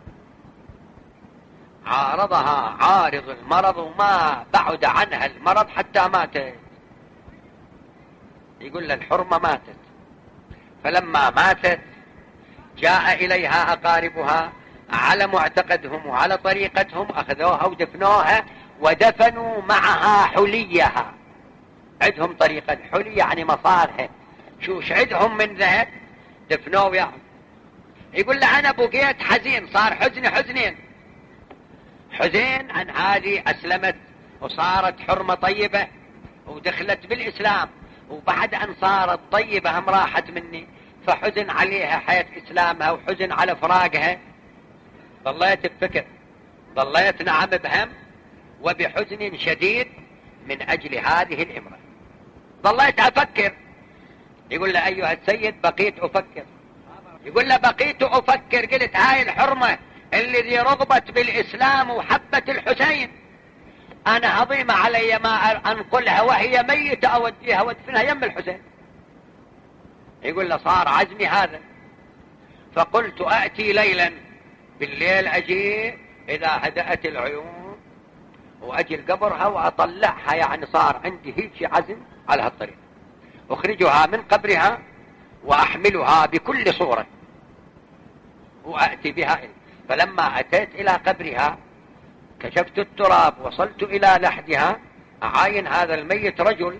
عارضها عارض المرض وما بعد عنها المرض حتى ماتت. يقول له الحرمة ماتت، فلما ماتت جاء إليها أقاربها على معتقدهم وعلى طريقتهم، أخذوها ودفنوها ودفنوا معها حليها. عندهم طريقة حلي يعني مصارها، شوش عندهم من ذهب دفنوه وياهم. يقول له أنا بقيت حزين، صار حزني حزنين، حزين عن هذه أسلمت وصارت حرمة طيبة ودخلت بالإسلام، وبعد أن صارت طيبة هم راحت مني، فحزن عليها حياة إسلامها وحزن على فراقها. ظليت بفكر، ظليت نعم بهم وبحزن شديد من أجل هذه الامرأة، ظليت أفكر. يقول له أيها السيد بقيت أفكر. يقول له بقيت أفكر، قلت هاي الحرمة الذي رغبت بالإسلام وحبت الحسين أنا هضيمة علي ما أنقلها وهي ميتة أوديها وادفنها يم الحسين. يقول له صار عزمي هذا، فقلت أأتي ليلا، بالليل أجي إذا هدأت العيون وأجي قبرها وأطلعها، يعني صار عندي هيك عزم على هالطريق، أخرجها من قبرها وأحملها بكل صورة وأأتي بها إلي. فلما أتيت إلى قبرها كشفت التراب، وصلت إلى لحدها، أعاين هذا الميت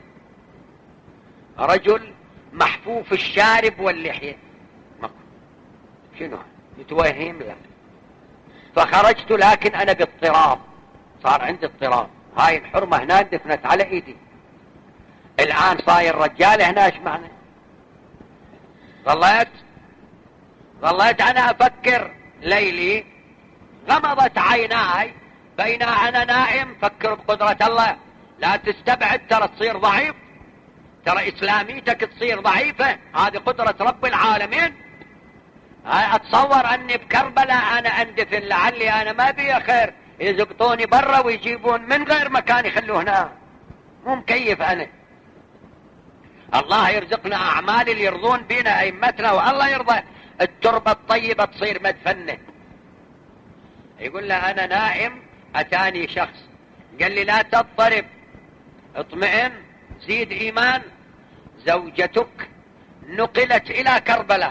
رجل محفوف الشارب واللحية، شنو يتوهم له. فخرجت لكن أنا باضطراب، صار عندي اضطراب. هاي الحرمة هنا دفنت على إيدي، الآن صاير رجال هنا، ايش معنى؟ ظليت أنا أفكر ليلي، غمضت عيناي بين أنا نائم فكر بقدرة الله. لا تستبعد، ترى تصير ضعيف، ترى إسلاميتك تصير ضعيفة، هذه قدرة رب العالمين. أتصور أني بكربلاء أنا أندفن، لعلي أنا ما بي خير يزقطوني برا ويجيبون من غير مكان يخلوه هنا، مو مكيف أنا. الله يرزقنا أعمال اللي يرضون بينا أئمتنا، والله يرضى التربة الطيبة تصير مدفنة. يقول له أنا نائم أتاني شخص قال لي لا تضطرب، اطمئن، زيد إيمان، زوجتك نقلت إلى كربلاء،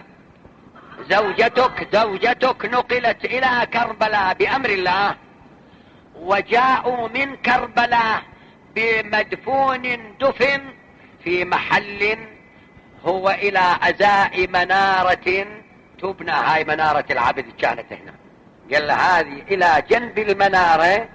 زوجتك نقلت إلى كربلاء بأمر الله، وجاءوا من كربلاء بمدفون دفن في محل هو إلى أزاء منارة تبنى. هاي منارة العبد كانت هنا. قال له هذه إلى جنب المنارة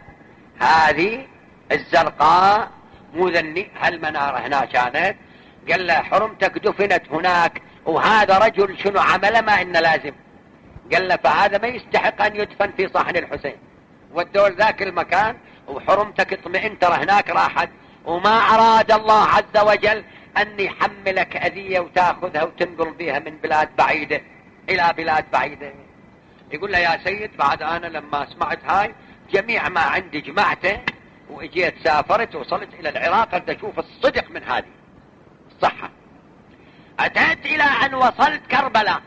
هذه الزرقاء مو ذني، هالمنارة هنا كانت. قال له حرمتك دفنت هناك، وهذا رجل شنو عمله ما إنه لازم. قال له فهذا ما يستحق أن يدفن في صحن الحسين، والدول ذاك المكان وحرمتك اطمئن، ترى هناك راحت، وما أراد الله عز وجل أن يحملك أذية وتأخذها وتنقل بها من بلاد بعيدة إلى بلاد بعيدة. يقول له يا سيد بعد أنا لما سمعت هاي جميع ما عندي جمعته وإجيت سافرت وصلت إلى العراق أن أشوف الصدق من هذه الصحة. أتيت إلى أن وصلت كربلاء،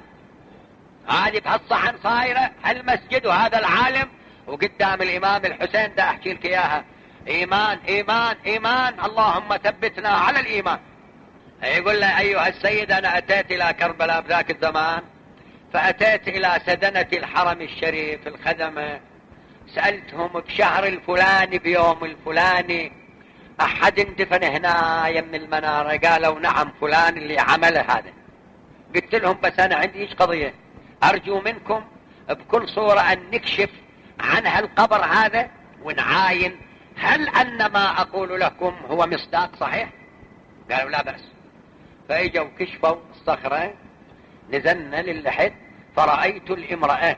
هذه بهالصحن صايرة هالمسجد وهذا العالم، وقدام الإمام الحسين دا أحكي لك إياها، إيمان إيمان إيمان، اللهم ثبتنا على الإيمان. يقول له أيها السيد أنا أتيت إلى كربلاء بذاك الزمان، فأتيت إلى سدنة الحرم الشريف الخدمة، سألتهم بشهر الفلاني بيوم الفلاني أحد اندفن هنا يم المنارة؟ قالوا نعم فلان اللي عمل هذا. قلت لهم بس أنا عندي إيش قضية، أرجو منكم بكل صورة أن نكشف عن هالقبر هذا ونعاين هل أن ما أقول لكم هو مصداق صحيح. قالوا لا بأس. فإجوا كشفوا الصخرة، نزلنا للحد فرأيت الامرأة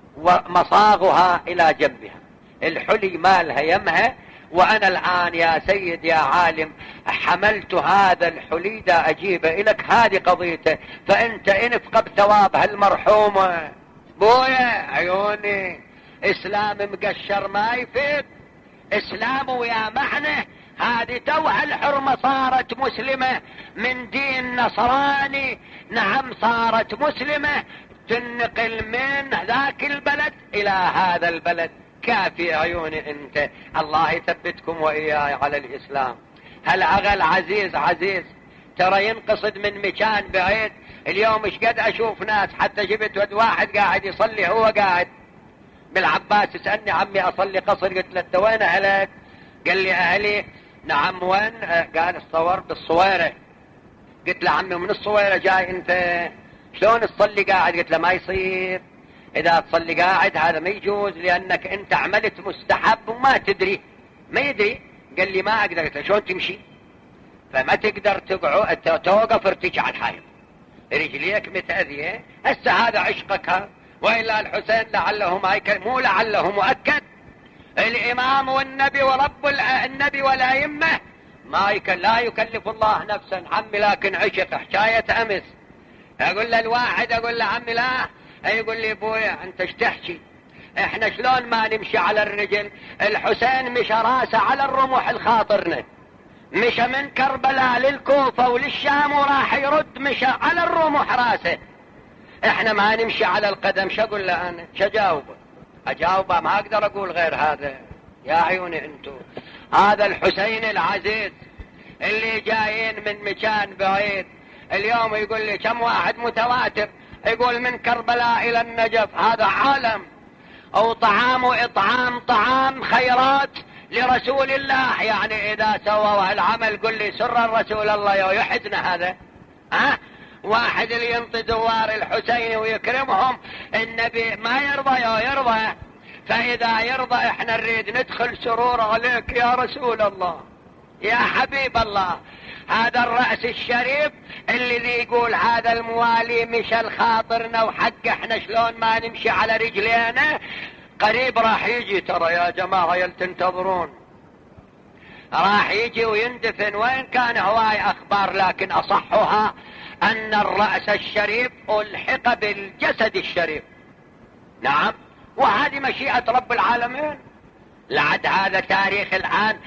ومصاغها إلى جنبها، الحلي مالها يمها، وأنا الآن يا سيد يا عالم حملت هذا الحلي دا أجيبه إلك، هذه قضيته، فأنت انفق بثواب هالمرحومة. بويا عيوني، إسلام مقشر ما يفيد، إسلام ويا محنه. هذه توها الحرمة صارت مسلمة من دين نصراني، نعم صارت مسلمة، تنقل من ذاك البلد إلى هذا البلد. كافي عيوني انت، الله يثبتكم وإياي على الإسلام. هالعغى العزيز عزيز ترى ينقصد من مكان بعيد. اليوم ايش قد اشوف ناس، حتى جبت ود واحد قاعد يصلي، هو قاعد بالعباس يسألني عمي اصلي قصر، قلت له انت وين اهلك؟ قال لي اهلي نعم وين؟ قال الصور بالصويرة. قلت له عمي من الصويرة جاي انت، شلون تصلي قاعد؟ قلت له ما يصير، اذا تصلي قاعد هذا ما يجوز، لانك انت عملت مستحب وما تدري، ما يدري. قال لي ما اقدر. قلت له شلون تمشي؟ فما تقدر تقعد توقف ارتجع على الحائط، رجليك متأذية، هسه هذا عشقك ها. وإلا الحسين لعله ما مو لعله مؤكد، الإمام والنبي ورب النبي والأئمة ما لا يكلف الله نفسا عمي لكن عشق. حكاية أمس أقول له الواحد، أقول له عمي لا، يقول لي بويا أنت ايش تحكي؟ احنا شلون ما نمشي على الرجل؟ الحسين مشى راسه على الرمح الخاطرنا، مشى من كربلاء للكوفة وللشام وراح يرد، مشى على الرمح راسه. احنا ما نمشي على القدم. شو اقول له انا؟ شو اجاوبه؟ ما اقدر اقول غير هذا. يا عيوني انتو، هذا الحسين العزيز اللي جايين من مكان بعيد اليوم يقول لي كم واحد متواتر يقول من كربلاء الى النجف، هذا عالم. او طعام اطعام طعام خيرات لرسول الله، يعني اذا سووا العمل قل لي سر الرسول الله يحدنا هذا. واحد اللي ينطي دوار الحسين ويكرمهم، النبي ما يرضى يرضى، فاذا يرضى احنا نريد ندخل سرور عليك يا رسول الله يا حبيب الله. هذا الرأس الشريف اللي يقول هذا الموالي مشى الخاطرنا وحق احنا شلون ما نمشي على رجلينا، قريب راح يجي ترى يا جماعة يلتنتظرون، راح يجي ويندفن. وين كان هواي اخبار، لكن اصحها ان الرأس الشريف الحق بالجسد الشريف. نعم، وهذه مشيئة رب العالمين. لعد هذا تاريخ الآن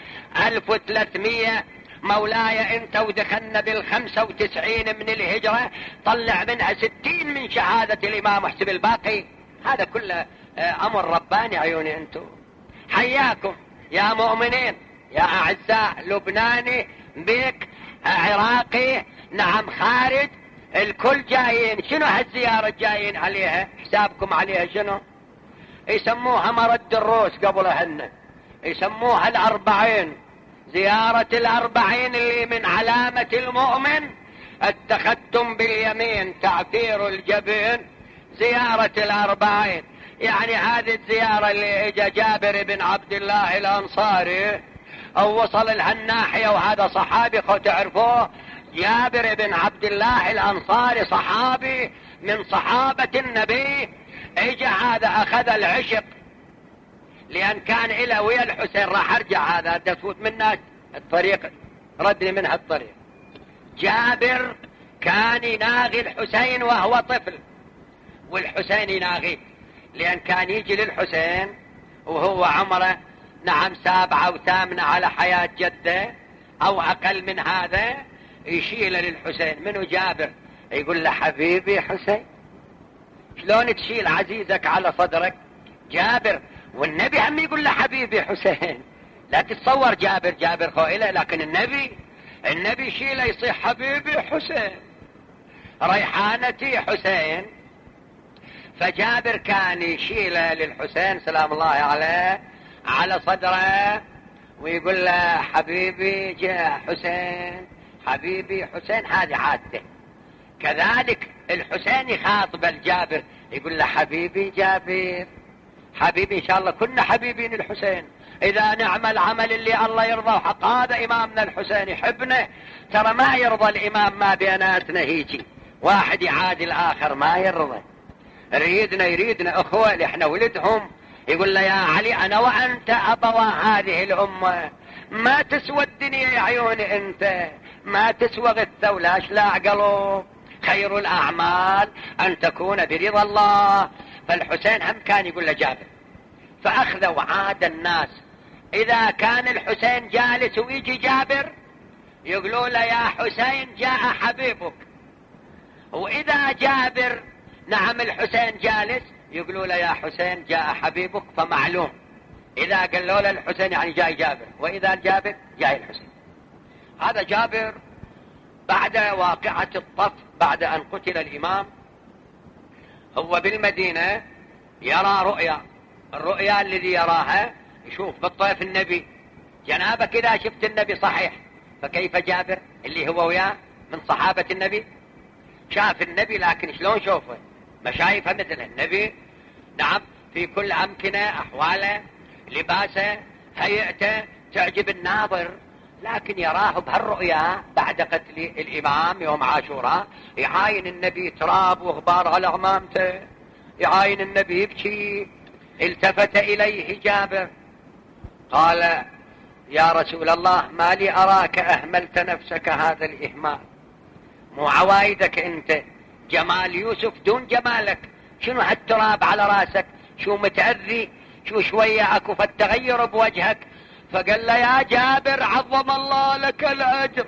1300 مولاي انت، ودخلنا بال95 من الهجرة، طلع منها 60 من شهادة الامام محسب الباقي. هذا كله أمر رباني عيوني أنتم. حياكم يا مؤمنين يا أعزاء، لبناني بك عراقي نعم خارج، الكل جايين. شنو هالزيارة جايين عليها؟ حسابكم عليها شنو؟ يسموها مرد الروس قبلهن، يسموها 40. زيارة 40 اللي من علامة المؤمن التختم باليمين تعثير الجبين. زيارة 40 يعني هذه الزيارة اللي اجى جابر بن عبد الله الأنصاري او وصل لها الناحية، وهذا صحابي خو تعرفوه، جابر بن عبد الله الأنصاري صحابي من صحابة النبي. اجى هذا اخذ العشق لان كان الى ويا الحسين. راح ارجع هذا تفوت منا الطريق، ردني من هالطريق. جابر كان يناغي الحسين وهو طفل، والحسين يناغيه، لان كان يجي للحسين وهو عمره نعم 7 أو 8 على حياة جده او اقل من هذا، يشيل للحسين. منو جابر؟ يقول له حبيبي حسين. شلون تشيل عزيزك على صدرك؟ جابر. والنبي هم يقول له حبيبي حسين. لا تتصور جابر خويله، لكن النبي يشيله يصيح حبيبي حسين، ريحانتي حسين. فجابر كان يشيله للحسين سلام الله عليه على صدره ويقول له حبيبي جاء حسين، حبيبي حسين. هذه عادته. كذلك الحسين يخاطب الجابر يقول له حبيبي جابر، حبيبي. ان شاء الله كنا حبيبين الحسين اذا نعمل عمل اللي الله يرضى وحق. هذا امامنا الحسين يحبنا، ترى ما يرضى الامام ما بيناتنا هيجي واحد يعادي الاخر، ما يرضى. يريدنا اخوة اللي احنا ولدهم. يقول له يا علي انا وانت ابوا هذه الامة، ما تسوى الدنيا يا عيوني انت، ما تسوى غثة ولا شلاع قلب. خير الاعمال ان تكون برضا الله. فالحسين هم كان يقول له جابر. فاخذوا عاد الناس اذا كان الحسين جالس ويجي جابر يقولوا له يا حسين جاء حبيبك، واذا جابر نعم الحسين جالس يقولوا له يا حسين جاء حبيبك. فمعلوم اذا قالوا له الحسين يعني جاي جابر، واذا الجابر جاي الحسين. هذا جابر بعد واقعة الطف، بعد ان قتل الامام هو بالمدينة يرى رؤيا. الرؤيا الذي يراها يشوف بالطيف النبي جنابك اذا شفت النبي صحيح، فكيف جابر اللي هو وياه من صحابة النبي؟ شاف النبي لكن شلون شوفه؟ ما شايفه مثل النبي نعم في كل أمكنة، أحواله، لباسه، هيئته تعجب الناظر. لكن يراه بهالرؤيا بعد قتل الإمام يوم عاشوراء يعاين النبي تراب وغبار على عمامته، يعاين النبي يبكي. التفت إليه جابر قال يا رسول الله ما لي أراك أهملت نفسك هذا الإهمال، مو عوايدك أنت، جمال يوسف دون جمالك. شنو هالتراب على راسك؟ شو متأذي؟ شو شوية اكو فالتغير بوجهك؟ فقال له يا جابر عظم الله لك الأجر،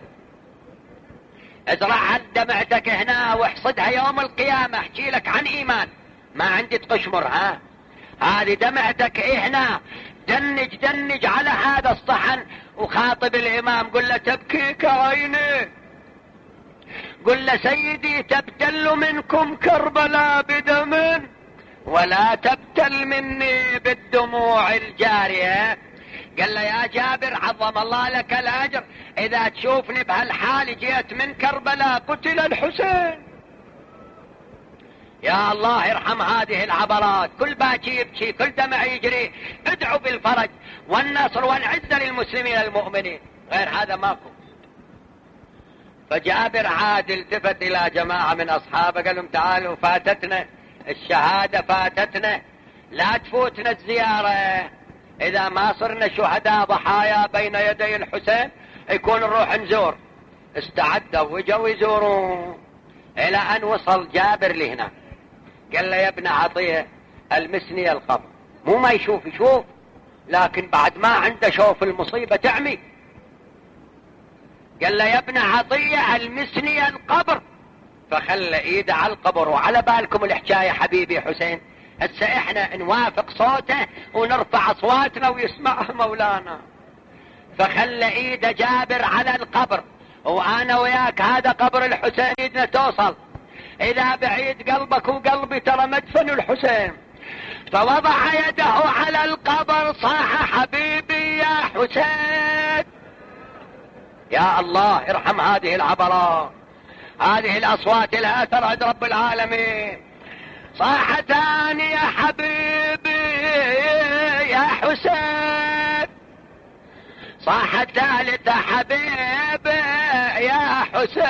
ازرع دمعتك هنا واحصدها يوم القيامة. احكي لك عن ايمان ما عندي تقشمر. هذه دمعتك هنا، دنج على هذا الصحن وخاطب الامام قل له تبكيك عيني، قل له سيدي تبتل منكم كربلاء بدم ولا تبتل مني بالدموع الجارية. قال له يا جابر عظم الله لك الأجر إذا تشوفني بهالحال جيت من كربلاء قتل الحسين. يا الله يرحم هذه العبرات، كل باكي يبكي، كل دمع يجري. ادعوا بالفرج والنصر والعزة للمسلمين المؤمنين، غير هذا ماكو. فجابر عاد التفت إلى جماعة من أصحابه قال لهم تعالوا فاتتنا الشهادة، فاتتنا، لا تفوتنا الزيارة. إذا ما صرنا شهداء ضحايا بين يدي الحسين يكون نروح نزور. استعدوا وجوا يزورون إلى أن وصل جابر لهنا. قال له يا ابن عطية المسني القبر. مو ما يشوف لكن بعد ما عنده شوف المصيبة تعمي. قال له يا ابن عطية المسني القبر، فخلى ايده على القبر. وعلى بالكم الحكاية حبيبي حسين هسه احنا نوافق صوته ونرفع اصواتنا ويسمعه مولانا. فخلى ايد جابر على القبر، وانا وياك هذا قبر الحسين ايدنا توصل، اذا بعيد قلبك وقلبي ترى مدفن الحسين. فوضع يده على القبر صاح حبيبي يا حسين. يا الله ارحم هذه العبرات، هذه الاصوات لها اثر عند رب العالمين. صاح ثاني يا حبيبي يا حسين، صاح ثالث حبيبي يا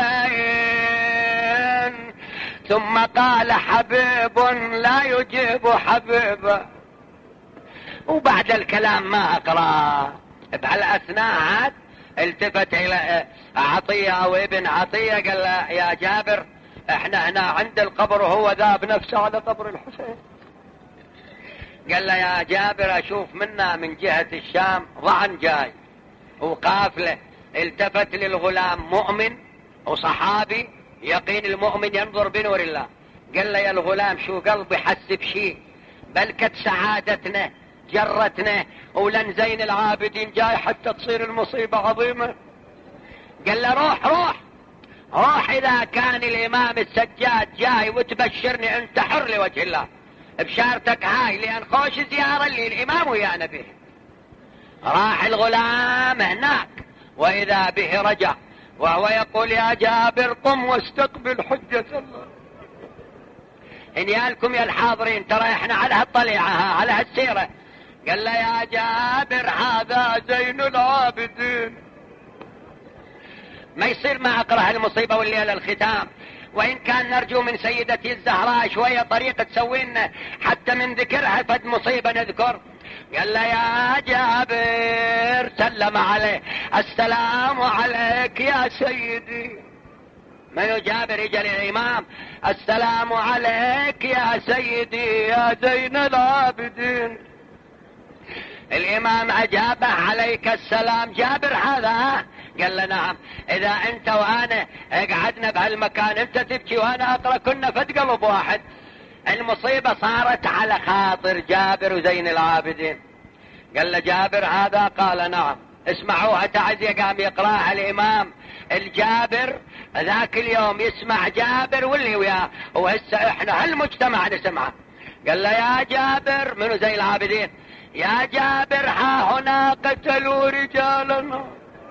حسين. ثم قال حبيب لا يجيب حبيبه. وبعد الكلام ما اقرا. بهالاثناء التفت الى عطية او ابن عطية قال له يا جابر احنا هنا عند القبر وهو ذاب نفسه على قبر الحسين. قال له يا جابر اشوف منا من جهة الشام ضعن جاي وقافله. التفت للغلام مؤمن وصحابي يقين المؤمن ينظر بنور الله. قال له يا الغلام شو قلبي حس بشيء، بلكت سعادتنا جرتنا ولن زين العابدين جاي حتى تصير المصيبة عظيمة. قال له روح روح روح، اذا كان الامام السجاد جاي وتبشرني انت حر لوجه الله بشارتك هاي، لان خوش زيارة اللي الامام ويانا به. راح الغلام هناك واذا به رجع وهو يقول يا جابر قم واستقبل حجة الله. انيالكم يا الحاضرين ترى احنا على هالطليعة على هالسيرة. قال له يا جابر هذا زين العابدين. ما يصير ما اقرأ المصيبة والليلة الختام، وان كان نرجو من سيدتي الزهراء شوية طريقة تسوينا حتى من ذكرها فد مصيبة نذكر. قال له يا جابر سلم عليه السلام عليك يا سيدي. ما يا جابر يجي الامام السلام عليك يا سيدي يا زين العابدين. الامام اجابه عليك السلام. جابر هذا؟ قال له نعم. اذا انت وانا قعدنا بهالمكان انت تبكي وانا اقرا كنا فد قلب واحد. المصيبة صارت على خاطر جابر وزين العابدين. قال له جابر هذا؟ قال نعم. اسمعوها تعزية قام يقراها الامام الجابر ذاك اليوم يسمع جابر واللي وياه، وهسه احنا هالمجتمع نسمعه. قال له يا جابر منو زين العابدين؟ يا جابر ها هنا قتلوا رجالنا.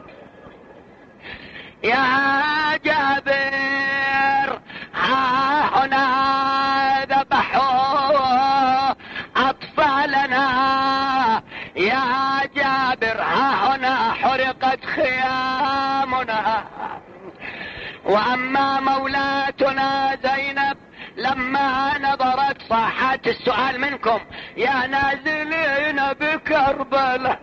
يا جابر ها هنا ذبحوا أطفالنا. يا جابر ها هنا حرقت خيامنا. وأما مولاتنا زينب لما نظرت صاحات السؤال منكم يا نازلين بكربلاء.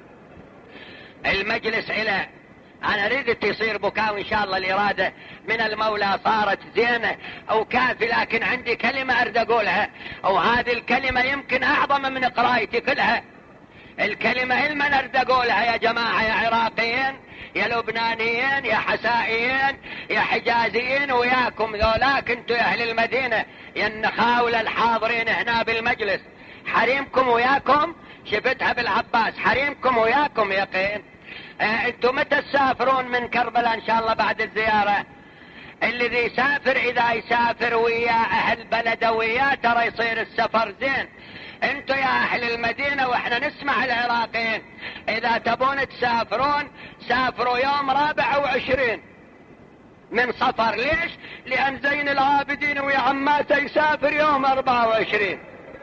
المجلس إلى أنا ردت يصير بكاء وإن شاء الله الإرادة من المولى صارت زينة أو كافي، لكن عندي كلمة أريد أقولها، وهذه الكلمة يمكن أعظم من قراءتي كلها. الكلمة المن أريد أقولها يا جماعة، يا عراقيين يا لبنانيين يا حسائيين يا حجازيين وياكم ذولاك انتوا يا أهل المدينة يا النخاولة الحاضرين هنا بالمجلس، حريمكم وياكم. شفتها بالعباس حريمكم وياكم يقين. انتم متى تسافرون من كربلاء ان شاء الله بعد الزيارة؟ الذي يسافر اذا يسافر ويا اهل بلده وياه ترى يصير السفر زين. انتوا يا اهل المدينة واحنا نسمع العراقيين اذا تبون تسافرون سافروا يوم 24 من صفر. ليش؟ لان زين العابدين ويا عماته يسافر يوم 24.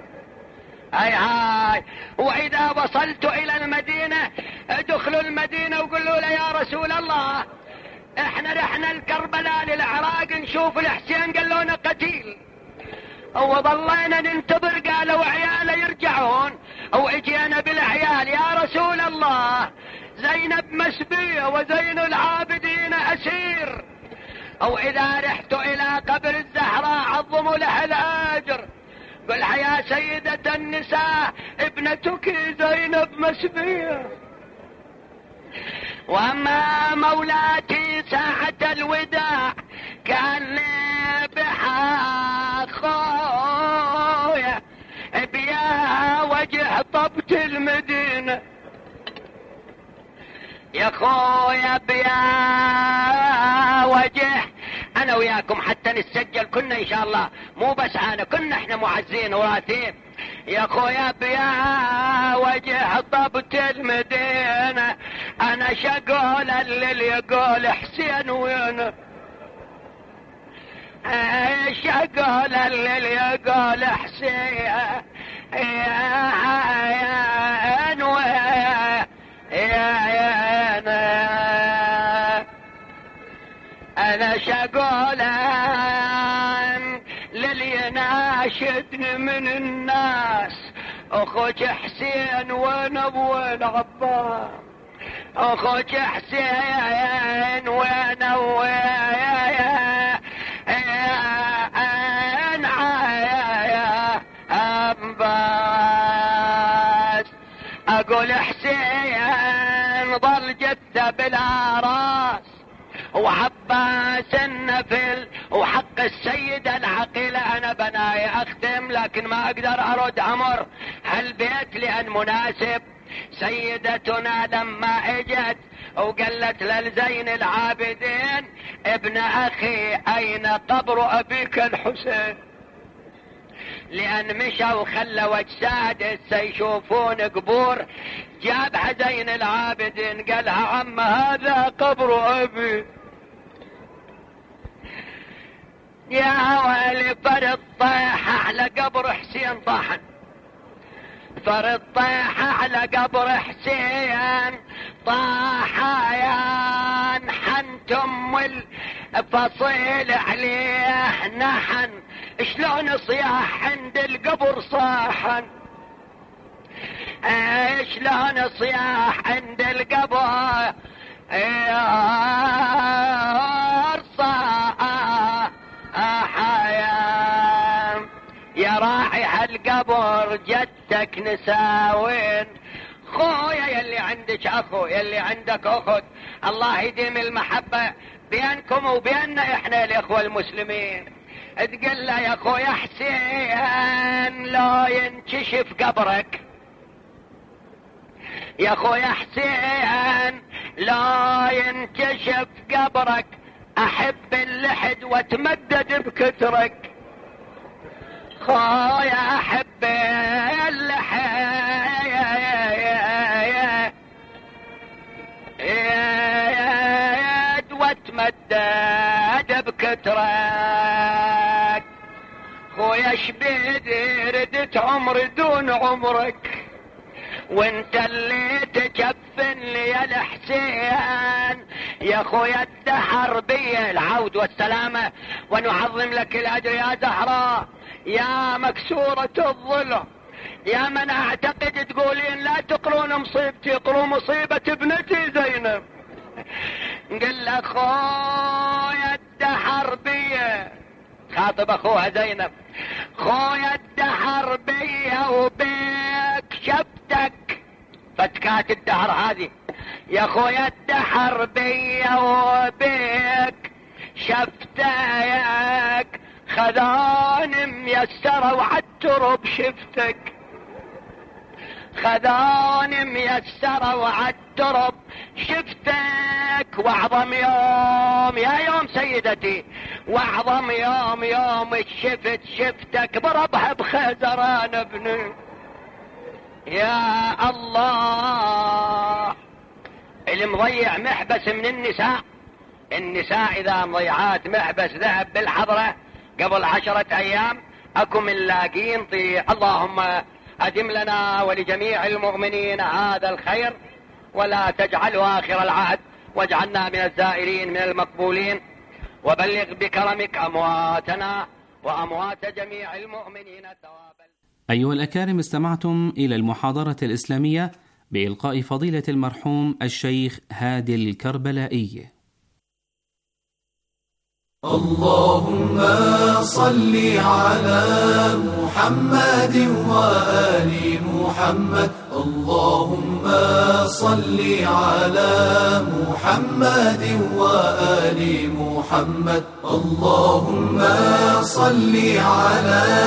هاي واذا وصلت الى المدينة ادخلوا المدينة وقولوا له يا رسول الله احنا رحنا الكربلاء للعراق نشوف الحسين قالوا لنا قتيل، وظلينا ننتظر قالوا عياله يرجعون، واجينا بالعيال يا رسول الله زينب مسبية وزين العابدين اسير. او اذا رحت الى قبر الزهراء عظموا لها الاجر، قلها يا سيدة النساء ابنتك زينب مسبية. واما مولاتي ساعة الوداع كان بها خويا وجه طبت المدينة. يا خويا بيا وجه انا وياكم حتى نسجل كنا ان شاء الله، مو بس انا، كنا احنا معزين وراثين. يا خويا بيا وجه طبت المدينة، انا شقول اللي يقول حسين وين، شقول اللي يقول حسين انا شقولان للي ناشدني من الناس، اخوك حسين وين وين عباس، اخوك حسين وين عباس. اقول حسين ظل جثة بلا راس، وعباس النفل وحق السيدة العقيلة. انا بناي اختم لكن ما اقدر ارد امر هالبيت لان مناسب. سيدتنا لما اجت وقالت للزين العابدين ابن اخي اين قبر ابيك الحسين، لان مشوا وخلوا اجساد سيشوفون قبور. جابها زين العابدين قالها عم هذا قبر ابي. يا ويلي فرد طيح على قبر حسين طاحن، فرد طيح على قبر حسين طاحيان، حنتم الفصيل عليه نحن، شلون صياح عند القبر صاحن، شلون صياح عند القبر صاحيان. يا راعي هالقبر جدك نساوين، خويا يلي عندك اخو يلي عندك اخت، الله يديم المحبة بينكم وبيننا احنا الاخوة المسلمين. تقول له يا خويا حسين لا ينكشف قبرك، يا خويا حسين لا ينكشف قبرك، احب اللحد واتمدد بكترك، خويا احب اللحد واتمدد بكترك. خويا شبيد ردت عمر دون عمرك، وانت اللي تجفن لي يا الحسين. يا خويا الدهر بي العود والسلامة، ونعظم لك الاجر يا زهراء يا مكسورة الظلم، يا من اعتقد تقولين لا تقرون مصيبتي، اقروا مصيبة ابنتي زينب. قل اخويا الدهر بي، خاطب اخوها زينب، خويا الدهر بي وبيك شفتك، فتكات الدهر هذه. يا خويا الدهر بي وبيك شفتك، خذاني ميسرة وعالترب شفتك، خذاني ميسرة وعالترب شفتك. واعظم يوم يا يوم سيدتي، واعظم يوم يوم شفتك بربها بخزران ابني. يا الله اللي مضيع محبس من النساء، النساء اذا مضيعات محبس ذهب بالحضرة قبل 10 ايام اكو من لاقين طيع. اللهم ادم لنا ولجميع المؤمنين هذا الخير، ولا تجعله اخر العهد، واجعلنا من الزائرين من المقبولين، وبلغ بكرمك امواتنا واموات جميع المؤمنين ثوابا. أيها الأكارم، استمعتم إلى المحاضرة الإسلامية بإلقاء فضيلة المرحوم الشيخ هادي الكربلائي. اللهم صل على محمد وآل محمد، اللهم صل على محمد وآل محمد، اللهم صل على